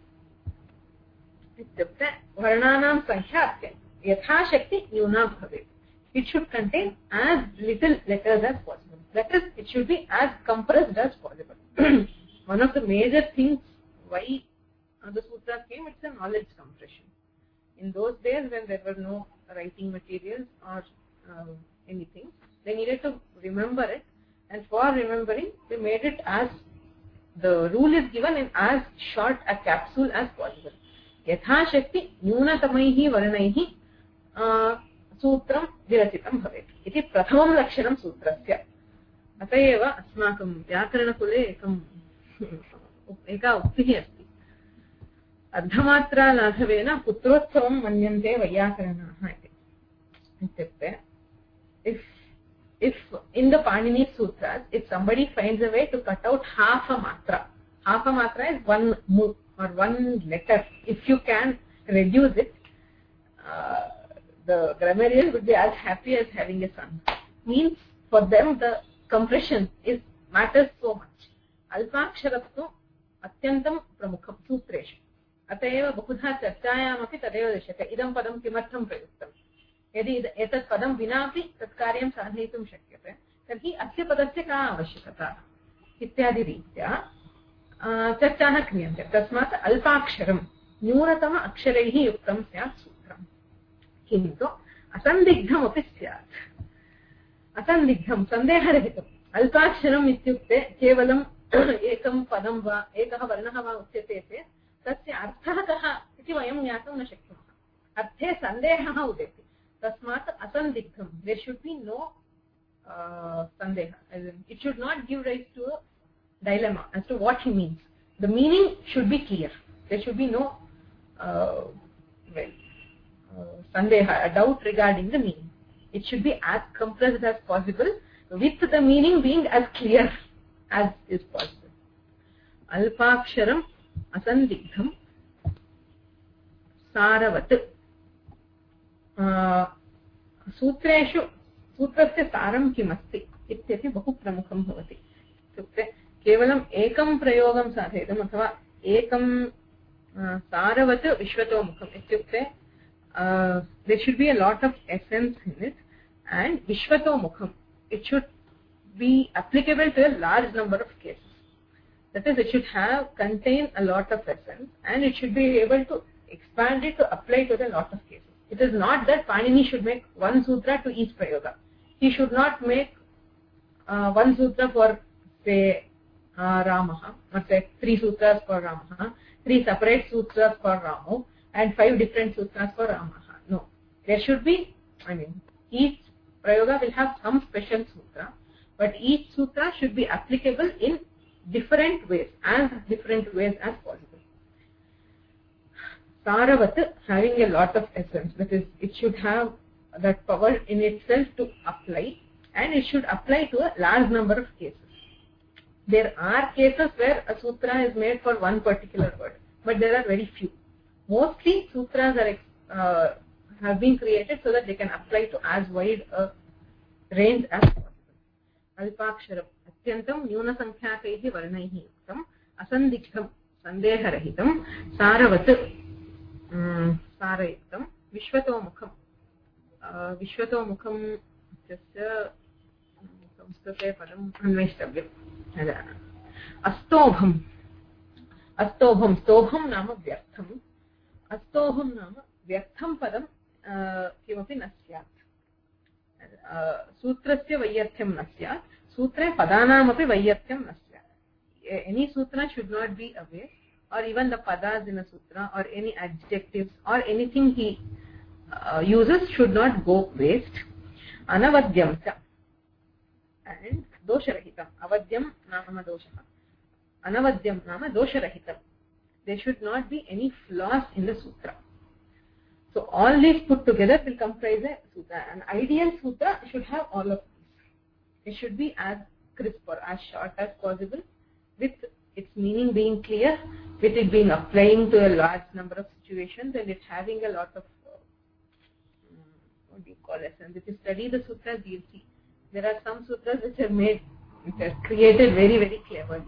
ityukte Varnanam Sankhya Yathashakti Nyuna Bhave. It should contain as little letters as possible. That is, it should be as compressed as possible. One of the major things why uh, the sutras came, it's a knowledge compression. In those days when there were no writing materials or uh, anything, they needed to remember it, and for remembering, they made it as, the rule is given in as short a capsule as possible. Yatha Shakti Nyunatamaihi Varanaihi uh, Sutram Virachitam Bhavet. Iti Prathamam Lakshanam Sutrasya. अत एव अस्माकं व्याकरणकुले एकम् एका उक्तिः अस्ति. अर्धमात्रालाघवेन पुत्रोत्सवं मन्यन्ते वैयाकरणाः इति. इत्युक्ते if if in the Panini Sutras, if somebody finds a way to cut out half a matra, half a matra is one mu or one letter, if you can reduce it, uh, the grammarian would be as happy as having a son. Means for them the compression is matters so much. Alpaksharattu atyantam pramukham sutreshu. Atayeva bahudha charchayamapi tadeva drishyate. Idam padam kimartham prayuktam. Yadi etat padam vinapi tat karyam sadhayitum shakyate. Tarhi asya padasya ka avashyakata. Ityadi ritya charchaah kriyante. Tasmat alpaksharam nyunatama aksharaihi yuktam syat sutram. Kintu asandigdham api syat. असंदिग्धम संदेहरहितम. अल्पाक्षरम इत्युक्ते केवलम एकं पदं वा एकः वर्णः वा उच्यते चेत् तस्य अर्थः कः इति वयं ज्ञातुं न शक्नुमः. अर्थे सन्देहः उदेति. तस्मात् असंदिग्धम. There should be no sandeh. It should not give rise to a dilemma as to what he means. The meaning should be clear. There should be no uh, well uh, sandeha, a doubt regarding the meaning. It should be as compressed as possible, with the meaning being as clear as is possible. Alpaksharam asandigdham saravat. Sutreshu sutrasya saram kimasti ityati bahu pramukham bhavati. Ityukte kevalam ekam prayogam sadhayitam athava ekam saravat vishwato mukham. Ityukte Uh, there should be a lot of essence in it, and Vishwato Mukham. It should be applicable to a large number of cases. That is, it should have contain a lot of essence, and it should be able to expand it to apply to a lot of cases. It is not that Panini should make one sutra to each prayoga. He should not make uh, one sutra for, say, uh, Ramaha, or say three sutras for Ramaha, three separate sutras for Ramu, and five different sutras for Ramaha. No. There should be, I mean, each prayoga will have some special sutra, but each sutra should be applicable in different ways, as different ways as possible. Saravat, having a lot of essence, that is, it should have that power in itself to apply, and it should apply to a large number of cases. There are cases where a sutra is made for one particular word, but there are very few. Mostly sutras are uh, have been created so that they can apply to as wide a range as possible. Alpaksharam, atyantam nyuna sankhyaakaihi varnaihi yuktam, asandightam, sandeharahitam, saravat, um, sarayuktam, vishwatomukham. Uh, vishwatomukham इत्यस्य संस्कृते पदम् अन्वेष्टव्यम्. अस्तोभम्, अस्तोभम्, स्तोभम् नाम व्यर्थम्, अस्तोभम् नाम व्यर्थं पदं किमपि न स्यात्. सूत्रस्य वैयर्थ्यं न स्यात्, सूत्रे पदानामपि वैयर्थ्यं न स्यात्. Any sutra should not be a waste, or even the padas in a sutra, or any adjectives, or anything he uh, uses should not go waste. Anavadyam cha, and dosharahitam. Avadyam nama dosha. Anavadyam nama dosharahitam. There should not be any flaws in the sutra. So all these put together will comprise a sutra. An ideal sutra should have all of these. It should be as crisp or as short as possible, with its meaning being clear, with it being applying to a large number of situations, and it having a lot of what do you call it? And if you study the sutras, you'll see there are some sutras which are made, which are created very, very cleverly.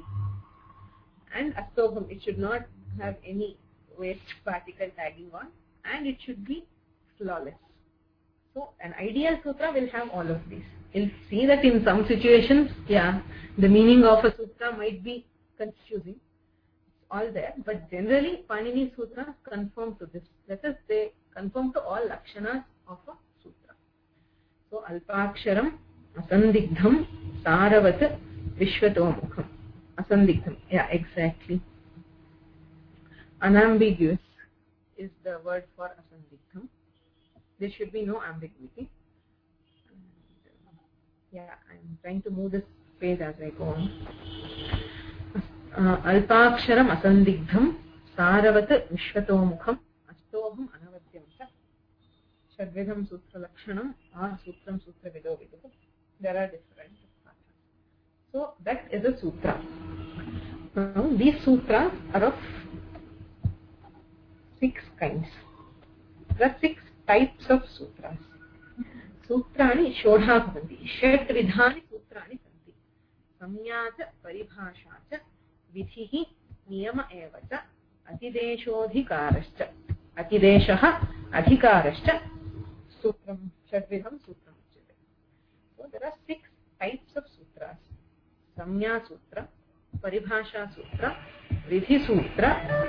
And astobham, it should not have any waste particle tagging on, and it should be flawless. So an ideal sutra will have all of these. You'll see that in some situations, yeah, the meaning of a sutra might be confusing. It's all there, but generally Panini sutras conform to this. That is, they conform to all lakshanas of a sutra. So alpaksharam, asandigdham, saravat, vishwatomukham. Asandigdham, yeah, exactly. Unambiguous is the word for asandigdham. There should be no ambiguity. And, uh, yeah, I'm trying to move this page as I go on. Uh, alpaksharam asandigdham, saravat, vishwatomukham, astoham anavadyam cha. Shadvidham sutra lakshanam, ah sutram sutra vido vido. There are different parts. So that is a sutra. Now these sutras are of six kinds. There are six types of sutras. Sutrani shodha bhavanti. Shat vidhani sutrani santi. Samyata paribhashacha vidhihi niyama evacha atideshodhikarascha. Atideshaha adhikarascha sutram shadvidham sutram. So there are six types of sutras. Samya sutra, paribhasha sutra, vidhi sutra,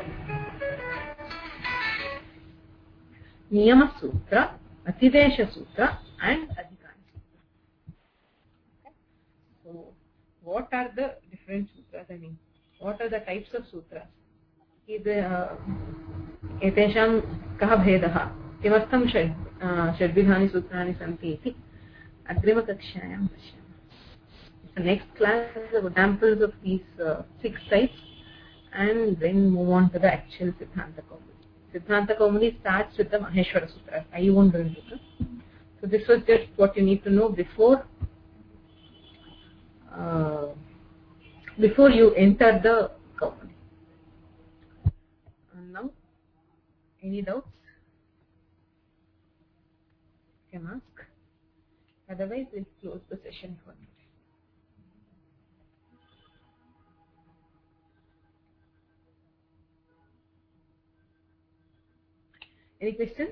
niyama sutra, atidesha sutra, and adhikari sutra. Okay? So what are the different sutras? I mean, what are the types of sutras? एतेषां कः भेदः, किमर्थं षड् षड्विधानि सूत्राणि सन्ति इति अग्रिमकक्षायां पश्यामः. The next class of examples of these uh, six types, and then move on to the actual Siddhanta Kaumudi. Siddhanta Kaumudi starts with the Maheshwara Sutra. I won't go into it. So this was just what you need to know before uh, before you enter the Kaumudi. Now, any doubts? You can ask. Otherwise, we'll close the session for today. Any questions?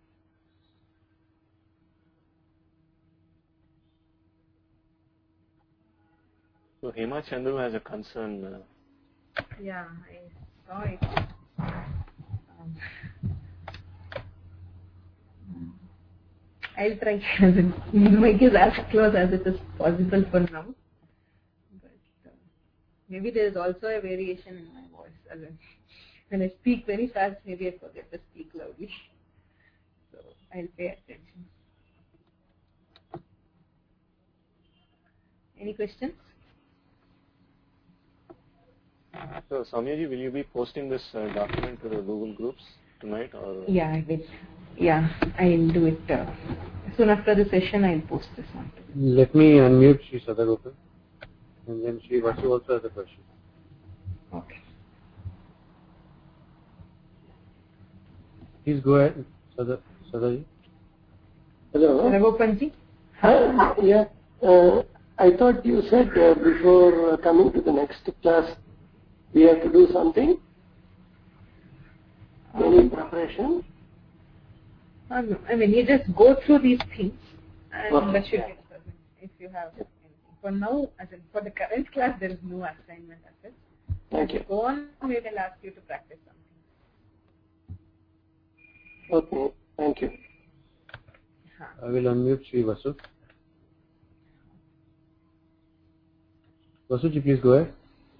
So Hema Chandru has a concern. Uh, yeah, I saw it. Um, I'll try to make it as close as it is possible for now. But uh, maybe there is also a variation in my voice. When I speak very fast, maybe I forget to speak loudly. So I'll pay attention. Any questions? So, Soumyaji, will you be posting this uh, document to the Google groups tonight, or? Yeah, I will. Yeah, I'll do it. Uh, soon after the session, I'll post this one. Let me unmute Sri Sadagopal, and then Sri Vasu also has a question. Okay. Please go ahead, Sada, Sadaji. Hello. Raghupanji? Uh, yeah. Uh, I thought you said uh, before uh, coming to the next class, we have to do something. Any preparation? Uh, no, I mean, you just go through these things and Okay. that should get present if you have anything. For now, as in for the current class, there is no assignment as such. Thank you. Go on, we will ask you to practice something. Okay. Thank you. I will unmute Sri Vasu. Vasuji, please go ahead.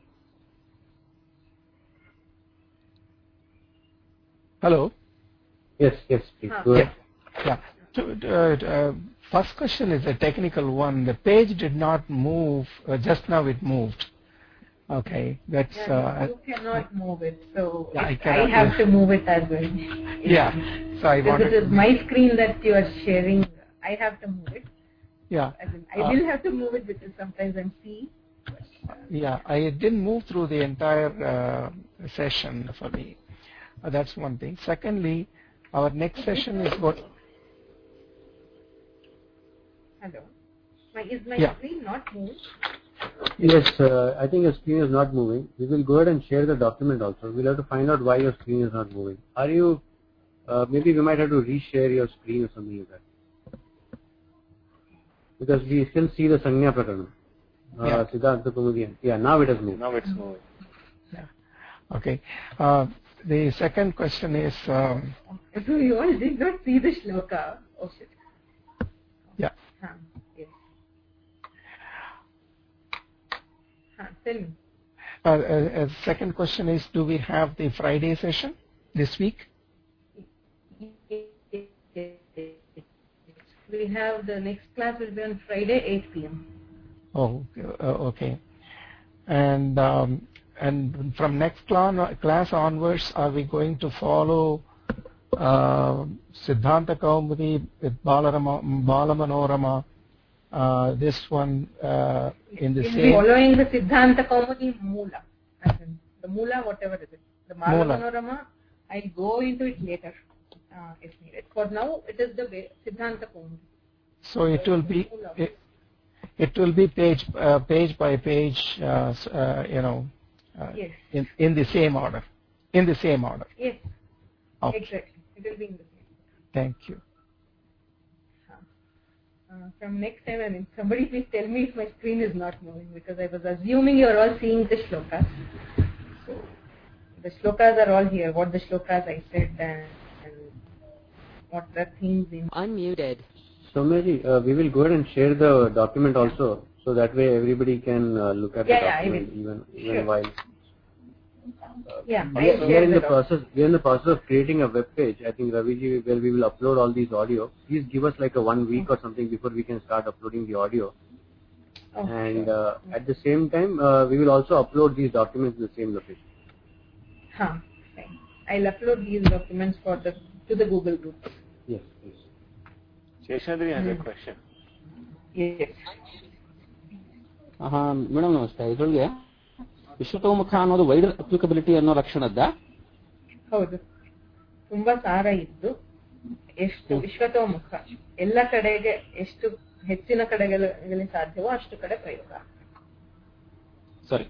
Hello. Yes, yes, please Huh. go ahead. Yeah. So, uh, uh, first question is a technical one. The page did not move. Uh, just now it moved. Okay. That's. Yeah, Uh, you cannot move it, so Yeah, I I, cannot have move. to move it as well. yeah. So I Because wanted. it is to- my screen that you are sharing. I have to move it. Yeah. As in, I Uh, will have to move it because sometimes I'm seeing. Yeah, I didn't move through the entire uh, session for me. Uh, that's one thing. Secondly, our next session is what? Hello. My, is my Yeah. screen not moved? Yes, uh, I think your screen is not moving. We will go ahead and share the document also. We'll have to find out why your screen is not moving. Are you, uh, maybe we might have to reshare your screen or something like that. Because we still see the Sanya Prakarana. Uh, Yeah. Siddhanta Kaumudiyan. Yeah, now it has moved. Now it's moving. Yeah. Okay. Uh, the second question is, um, So you all did not see the shloka. Oh shit. yeah. Huh. Yes. Huh. Tell me. Uh, uh, uh, second question is, do we have the Friday session this week? We have the next class will be on Friday, eight p m Oh, uh, okay. And um, and from next clan, class onwards, are we going to follow uh, Siddhanta Kaumudi with Balarama, Balamanorama? Uh, this one uh, in the We'll be same. following the Siddhanta Kaumudi Moola. As in the Moola, whatever it is. The Moola. Balamanorama, I'll go into it later uh, if needed. For now, it is the way, Siddhanta Kaumudi. So it will be it, it will be page uh, page by page, uh, s- uh, you know, uh, Yes. in in the same order, in the same order. Yes, Okay. exactly. It will be in the same. Thank you. Uh, from next time, I mean, somebody please tell me if my screen is not moving because I was assuming you are all seeing the shlokas. So, the shlokas are all here. What the shlokas I said and, and what the things in. Unmuted. So, Mary, uh, we will go ahead and share the document also, so that way everybody can uh, look at Yeah, the yeah, I document will. even even Sure. while. Yeah, We are, I'll we are share in the the process. We are in the process of creating a web page. I think Raviji, where we will upload all these audio. Please give us like a one week or something before we can start uploading the audio. Oh, And sure. uh, at the same time, uh, we will also upload these documents to the same location. Huh, fine. I'll upload these documents for the to the Google group. Yes, please. Sheshadri has a Hmm. question. Yes. Madam ನಮಸ್ತೆ. ಇದ್ರೊಳಗೆ ವಿಶ್ವತೋಮುಖ ಅನ್ನೋದು wider applicability ಅನ್ನೋ ಲಕ್ಷಣದ್ದ? ಹೌದು. ತುಂಬಾ ಸಾರ ಇದ್ದು ಎಷ್ಟು ವಿಶ್ವತೋಮುಖ ಎಲ್ಲ ಕಡೆಗೆ ಎಷ್ಟು ಹೆಚ್ಚಿನ ಕಡೆಗಳಲ್ಲಿ ಸಾಧ್ಯವೋ ಅಷ್ಟು ಕಡೆ ಪ್ರಯೋಗ. ಸರಿ.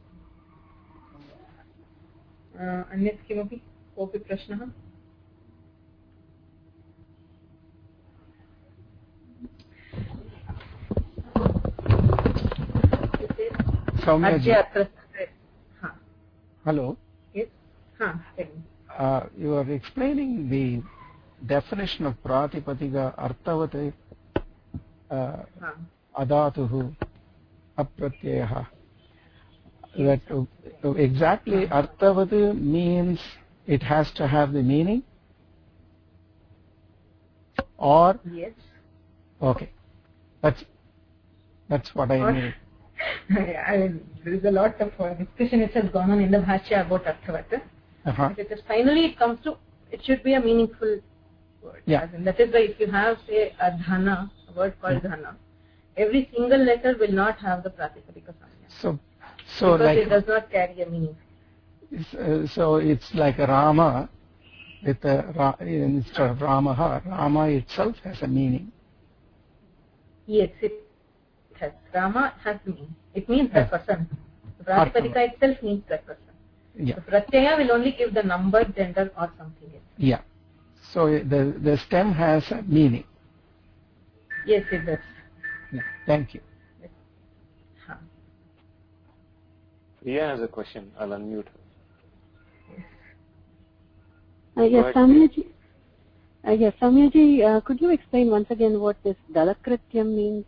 अन्यत् किमपि कोऽपि प्रश्नः? Soumyaji. अद्य अत्र हा. Hello. Yes. Ha, tell me. Uh, you are explaining the definition of Pratipatika Arthavate uh, Ha. Adatuhu Apratyaha. That uh, exactly Arthavate means it has to have the meaning, or Yes. okay, that's that's what I Or- mean. I mean, there is a lot of uh, discussion which has gone on in the Bhashya about Arthavat. Uh-huh. Because finally it comes to, it should be a meaningful word. Yeah. As in, that is why if you have, say, a dhana, a word called Mm. dhana, every single letter will not have the Pratipadika Samya. So, so because like it does not carry a meaning. it's, uh, so it's like a Rama with a Ra, instead of Ramaha. Rama itself has a meaning. Yes, it has. Rama has meaning. It means that person. Pratipadika itself means that person. Yeah. So Pratyaya will only give the number, gender, or something else. Yeah. So the the stem has a meaning. Yes, it does. Yeah. Thank you. Huh. Priya has a question. I'll unmute her. Uh, yes, Samyaji. Uh, yes, Samyaji, uh, could you explain once again what this Dalakrityam means?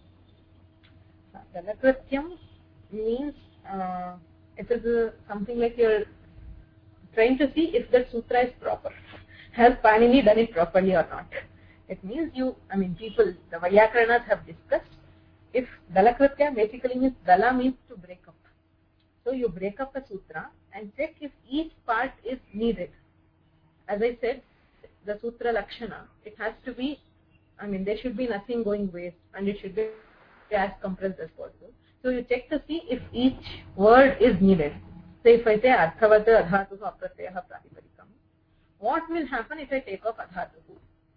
Dalakrityam means uh, it is uh, something like you're trying to see if the sutra is proper. Has Panini done it properly or not? It means you, I mean, people, the Vyakarnas have discussed. If Dalakritya basically means Dala means to break up. So you break up a sutra and check if each part is needed. As I said, the sutra Lakshana, it has to be, I mean, there should be nothing going waste and it should be as compressed as possible. So you check to see if each word is needed. So if I say Arthavata Adhatuhu Apratyaha Pratipadikam, what will happen if I take off Adhatuhu?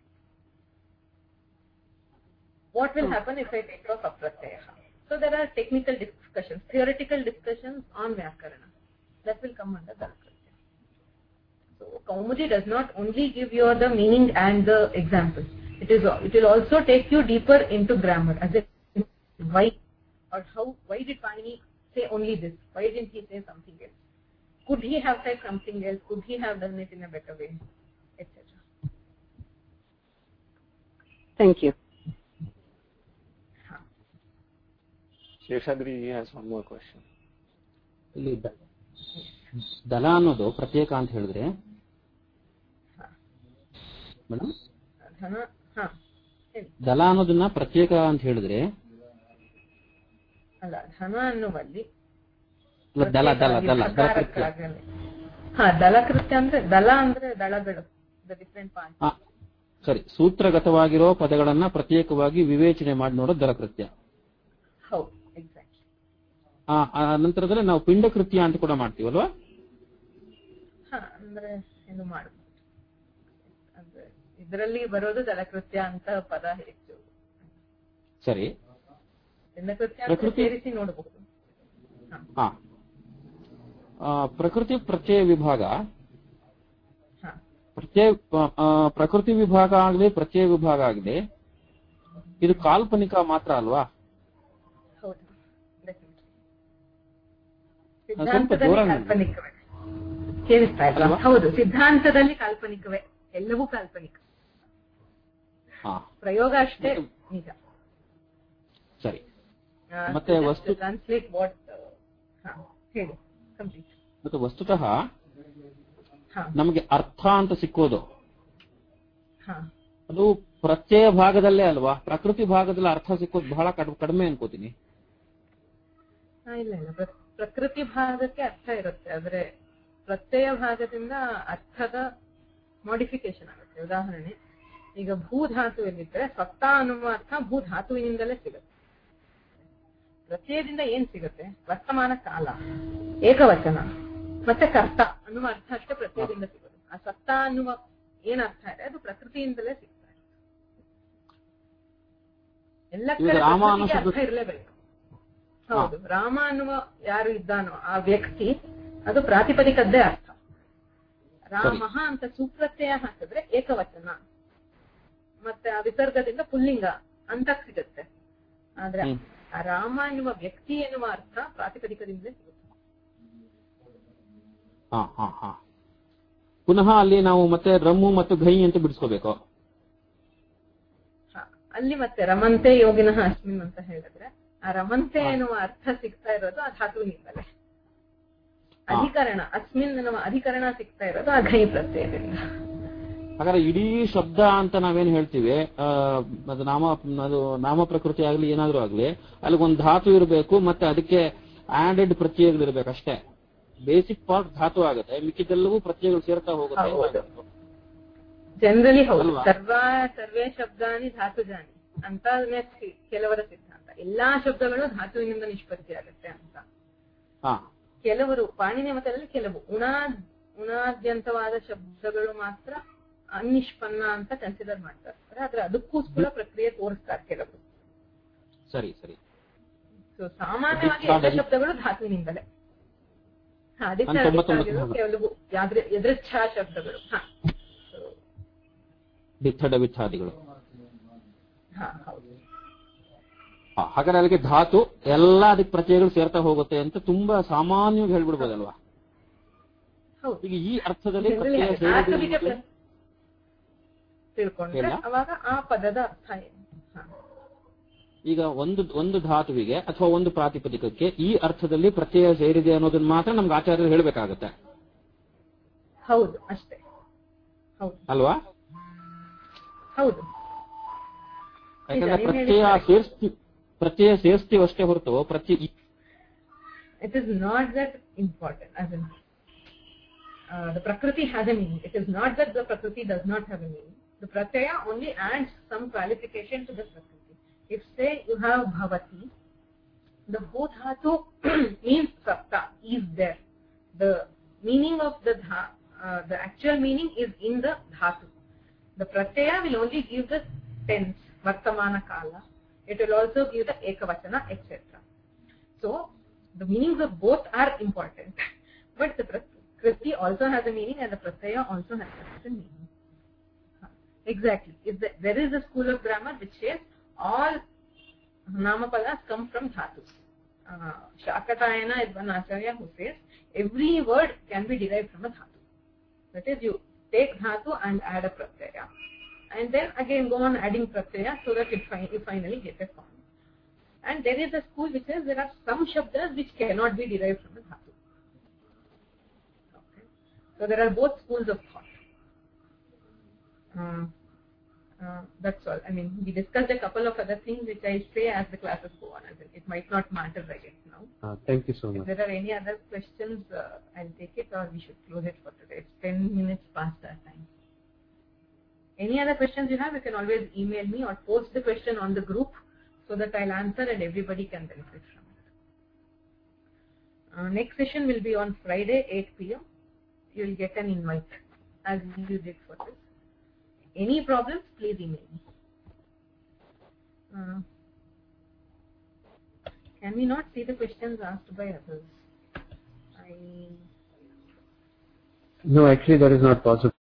What will happen if I take off Apratyaha? So there are technical discussions, theoretical discussions on Vyakarana. That will come under Dalakritya. So Kaumudi does not only give you the meaning and the examples. It is it will also take you deeper into grammar, as in why or how, why did Panini say only this? Why didn't he say something else? Could he have said something else? Could he have done it in a better way? et cetera. Thank you. Sheshadri has one more question. ಇಲ್ಲಿ ದಲ ಅನ್ನೋದು ಪ್ರತ್ಯೇಕ ಅಂತ ಹೇಳಿದ್ರೆ madam ದಲ ಅನ್ನೋದನ್ನ ಪ್ರತ್ಯೇಕ ಅಂತ ಹೇಳಿದ್ರೆ ಅಲ್ಲ ಧನ ಅನ್ನುವಲ್ಲಿ ದಲ ದಲ ದಲ ಹಾ ದಲಕೃತ್ಯ ಅಂದ್ರೆ ದಲ ಅಂದ್ರೆ ದಳಗಳು ಡಿಫರೆಂಟ್ ಪಾಯಿಂಟ್. ಸರಿ, ಸೂತ್ರಗತವಾಗಿರೋ ಪದಗಳನ್ನ ಪ್ರತ್ಯೇಕವಾಗಿ ವಿವೇಚನೆ ಮಾಡಿ ನೋಡೋದು ದಲಕೃತ್ಯ. ಹೌದು, ಎಕ್ಸಾಕ್ಟ್ಲಿ. ಆ ನಂತರದಲ್ಲಿ ನಾವು ಪಿಂಡಕೃತ್ಯ ಅಂತ ಕೂಡ ಮಾಡ್ತೀವಲ್ವಾ? ಹಾ, ಅಂದ್ರೆ ಇದು ಮಾಡಬಹುದು. ಅಂದ್ರೆ ಇದರಲ್ಲಿ ಬರೋದು ದಲಕೃತ್ಯ ಅಂತ ಪದ ಹೆಚ್ಚು. ಸರಿ, ಪಿಂಡಕೃತ್ಯ ಸೇರಿಸಿ ನೋಡಬಹುದು. ಹಾ, ಪ್ರಕೃತಿ ಪ್ರತ್ಯಯ ವಿಭಾಗ, ಪ್ರತ್ಯಯ ಪ್ರಕೃತಿ ವಿಭಾಗ ಆಗಲಿ ಪ್ರತ್ಯಯ ವಿಭಾಗ ಆಗಲಿ, ಇದು ಕಾಲ್ಪನಿಕ ಮಾತ್ರ ಅಲ್ವಾ? ಹೌದು, ಸಿದ್ಧಾಂತದಲ್ಲಿ ಕಾಲ್ಪನಿಕವೇ, ಎಲ್ಲವೂ ಕಾಲ್ಪನಿಕ, ಪ್ರಯೋಗ ಅಷ್ಟೇ ನಿಜ. ಸರಿ, ಮತ್ತೆ ವಸ್ತು ಟ್ರಾನ್ಸ್ಲೇಟ್ ವಾಟ್ ಹೇಳಿ ಕಂಪ್ಲೀಟ್. ಮತ್ತೆ ವಸ್ತುತಃ ನಮಗೆ ಅರ್ಥ ಅಂತ ಸಿಕ್ಕೋದು ಅದು ಪ್ರತ್ಯಯ ಭಾಗದಲ್ಲೇ ಅಲ್ವಾ? ಪ್ರಕೃತಿ ಭಾಗದಲ್ಲಿ ಅರ್ಥ ಸಿಕ್ಕೋದು ಬಹಳ ಕಡಿಮೆ ಅನ್ಕೋತೀನಿ. ಇಲ್ಲ ಇಲ್ಲ, ಪ್ರಕೃತಿ ಭಾಗಕ್ಕೆ ಅರ್ಥ ಇರುತ್ತೆ, ಆದ್ರೆ ಪ್ರತ್ಯಯ ಭಾಗದಿಂದ ಅರ್ಥದ ಮಾಡಿಫಿಕೇಶನ್ ಆಗುತ್ತೆ. ಉದಾಹರಣೆ, ಈಗ ಭೂಧಾತು ಎಲ್ಲಿದ್ರೆ ಸತ್ತ ಅನ್ನುವ ಅರ್ಥ ಭೂಧಾತುವಿನಿಂದಲೇ ಸಿಗುತ್ತೆ. ಪ್ರತ್ಯಯದಿಂದ ಏನ್ ಸಿಗುತ್ತೆ? ವರ್ತಮಾನ ಕಾಲ, ಏಕವಚನ, ಮತ್ತೆ ಕರ್ತ ಅನ್ನುವ ಅರ್ಥ ಅಷ್ಟೇ ಪ್ರತ್ಯಯದಿಂದ ಸಿಗೋದು. ಆ ಸತ್ತ ಅನ್ನುವ ಏನ್ ಅರ್ಥ ಇದೆ ಅದು ಪ್ರಕೃತಿಯಿಂದಲೇ ಸಿಗ್ತಾ ಇದೆ. ಎಲ್ಲ ಕಡೆ ಅರ್ಥ ಇರಲೇಬೇಕು. ಹೌದು, ರಾಮ ಅನ್ನುವ ಯಾರು ಇದ್ದಾನೋ ಆ ವ್ಯಕ್ತಿ, ಅದು ಪ್ರಾತಿಪದಿಕದ್ದೇ ಅರ್ಥ. ರಾಮಃ ಅಂತ ಸುಪ್ರತ್ಯಯ ಹಾಕಿದ್ರೆ ಏಕವಚನ, ಮತ್ತೆ ಆ ವಿಸರ್ಗದಿಂದ ಪುಲ್ಲಿಂಗ ಅಂತ ಸಿಗುತ್ತೆ. ಆದ್ರೆ ಆ ರಾಮ ಎನ್ನುವ ವ್ಯಕ್ತಿ ಎನ್ನುವ ಅರ್ಥ ಪ್ರಾತಿಪದಿಕದಿಂದಲೇ ಸಿಗುತ್ತೆ. ಪುನಃ ಅಲ್ಲಿ ನಾವು ಮತ್ತೆ ರಮ್ಮು ಮತ್ತು ಘೈ ಅಂತ ಬಿಡಿಸ್ಕೋಬೇಕು. ಅಲ್ಲಿ ಮತ್ತೆ ರಮಂತೆ ಯೋಗಿನಃ ಅಸ್ಮಿನ್ ಅಂತ ಹೇಳಿದ್ರೆ ಆ ರಮಂತೆ ಎನ್ನುವ ಅರ್ಥ ಸಿಗ್ತಾ ಇರೋದು ಆ ಧಾತುವಿನಿಂದಲೇ. ಅಧಿಕರಣ ಅಸ್ಮಿನ್ ಎನ್ನುವ ಅಧಿಕರಣ ಸಿಗ್ತಾ ಇರೋದು ಆ ಘೈ ಪ್ರತ್ಯಯದಿಂದ. ಹಾಗಾದ್ರೆ ಇಡೀ ಶಬ್ದ ಅಂತ ನಾವೇನ್ ಹೇಳ್ತೀವಿ, ಅದು ನಾಮ ಅದು ನಾಮ ಪ್ರಕೃತಿ ಆಗ್ಲಿ ಏನಾದ್ರೂ ಆಗ್ಲಿ, ಅಲ್ಲಿಗೊಂದು ಧಾತು ಇರಬೇಕು, ಮತ್ತೆ ಅದಕ್ಕೆ ಆಡೆಡ್ ಪ್ರತ್ಯಯಗಳು ಇರಬೇಕು ಅಷ್ಟೇ. ಬೇಸಿಕ್ ಪಾರ್ಟ್ ಧಾತು ಆಗುತ್ತೆ, ಮಿಕ್ಕಿದೆಲ್ಲವೂ ಪ್ರತ್ಯಯಗಳು ಸೇರ್ತಾ ಹೋಗುತ್ತೆ. ಜನರಲಿ ಹೌದು. ಸರ್ವ ಸರ್ವೇ ಶಬ್ದಾನಿ ಧಾತುಜಾನಿ ಅಂತ ಕೆಲವರ ಸಿದ್ಧಾಂತ. ಎಲ್ಲಾ ಶಬ್ದಗಳು ಧಾತುವಿನಿಂದ ನಿಷ್ಪತ್ತಿ ಆಗುತ್ತೆ ಅಂತ. ಕೆಲವರು ಪಾಣಿನಿ ಮತದಲ್ಲಿ ಕೆಲವು ಉಣಾ ಉಣಾದ್ಯಂತವಾದ ಶಬ್ದಗಳು ಮಾತ್ರ ಅನಿಷ್ಪನ್ನ ಅಂತ ಕನ್ಸಿಡರ್ ಮಾಡ್ತಾರೆ. ಆದ್ರೆ ಅದಕ್ಕೂ ಕೂಡ ಪ್ರಕ್ರಿಯೆ ತೋರಿಸ್ತಾರೆ ಕೆಲವರು. ಸರಿ ಸರಿ. ಸೊ ಸಾಮಾನ್ಯವಾಗಿ ಎಲ್ಲ ಶಬ್ದಗಳು ಧಾತುವಿನಿಂದಲೇ. ಅದಕ್ಕೆ ಕೆಲವು ಎದೃಚ್ಛಾ ಶಬ್ದಗಳು ಬಿತ್ತಡ ಬಿತ್ತಾದಿಗಳು. ಹಾ ಹೌದು. ಹಾಗಾದ್ರೆ ಅದಕ್ಕೆ ಧಾತು ಎಲ್ಲ ಅದಕ್ಕೆ ಪ್ರತ್ಯಯಗಳು ಸೇರ್ತಾ ಹೋಗುತ್ತೆ ಅಂತ ತುಂಬಾ ಸಾಮಾನ್ಯವಾಗಿ ಹೇಳ್ಬಿಡ್ಬೋದಲ್ವಾ? ಈಗ ಈ ಅರ್ಥದಲ್ಲಿ ತಿಳ್ಕೊಂಡ್ರೆ ಅವಾಗ ಆ ಪದದ ಅರ್ಥ ಏನು? ಈಗ ಒಂದು ಒಂದು ಧಾತುವಿಗೆ ಅಥವಾ ಒಂದು ಪ್ರಾತಿಪದಿಕಕ್ಕೆ ಈ ಅರ್ಥದಲ್ಲಿ ಪ್ರತ್ಯಯ ಸೇರಿದೆ ಅನ್ನೋದನ್ನ ಮಾತ್ರ ನಮ್ಗೆ ಆಚಾರ್ಯರು ಹೇಳ್ಬೇಕಾಗತ್ತೆ. ಹೌದು, ಅಷ್ಟೇ. ಹೌದು ಅಲ್ವಾ? ಹೌದು. ಯಾಕಂದ್ರೆ ಪ್ರತ್ಯಯ ಸೇರಿಸ್ತಿ ಪ್ರತ್ಯಯ ಸೇರಿಸ್ತೀವಿ ಅಷ್ಟೇ ಹೊರತು ಪ್ರತ್ಯಯ it is not that important. as in uh, the prakriti has a meaning. It is not that the prakriti does not have a meaning. The pratyaya only adds some qualification to the prakriti. If say you have bhavati, the bhu dhatu means sapta is there. The meaning of the dha, uh, the actual meaning is in the dhatu. The pratyaya will only give the tense, vartamana kala. It will also give the ekavachana, et cetera. So the meanings of both are important, but the prakriti also has a meaning and the pratyaya also has a meaning. Exactly. If the, there is a school of grammar which says all namapadas come from dhatus. Uh, Shakatayana is one acharya who says every word can be derived from a dhatu. That is, you take dhatu and add a pratyaya, and then again go on adding pratyaya so that it fi- you finally get a form. And there is a school which says there are some shabdas which cannot be derived from a dhatu. Okay. So there are both schools of thought. Uh, uh, that's all. I mean, we discussed a couple of other things which I say as the classes go on. As in, it might not matter right now. Uh, thank you so much. If there are any other questions, uh, I'll take it, or we should close it for today. It's ten minutes past our time. Any other questions you have, you can always email me or post the question on the group so that I'll answer and everybody can benefit from it. Uh, next session will be on Friday, eight p m You'll get an invite as you did for this. Any problems, please email me. Uh, can we not see the questions asked by others? I... No, actually that is not possible.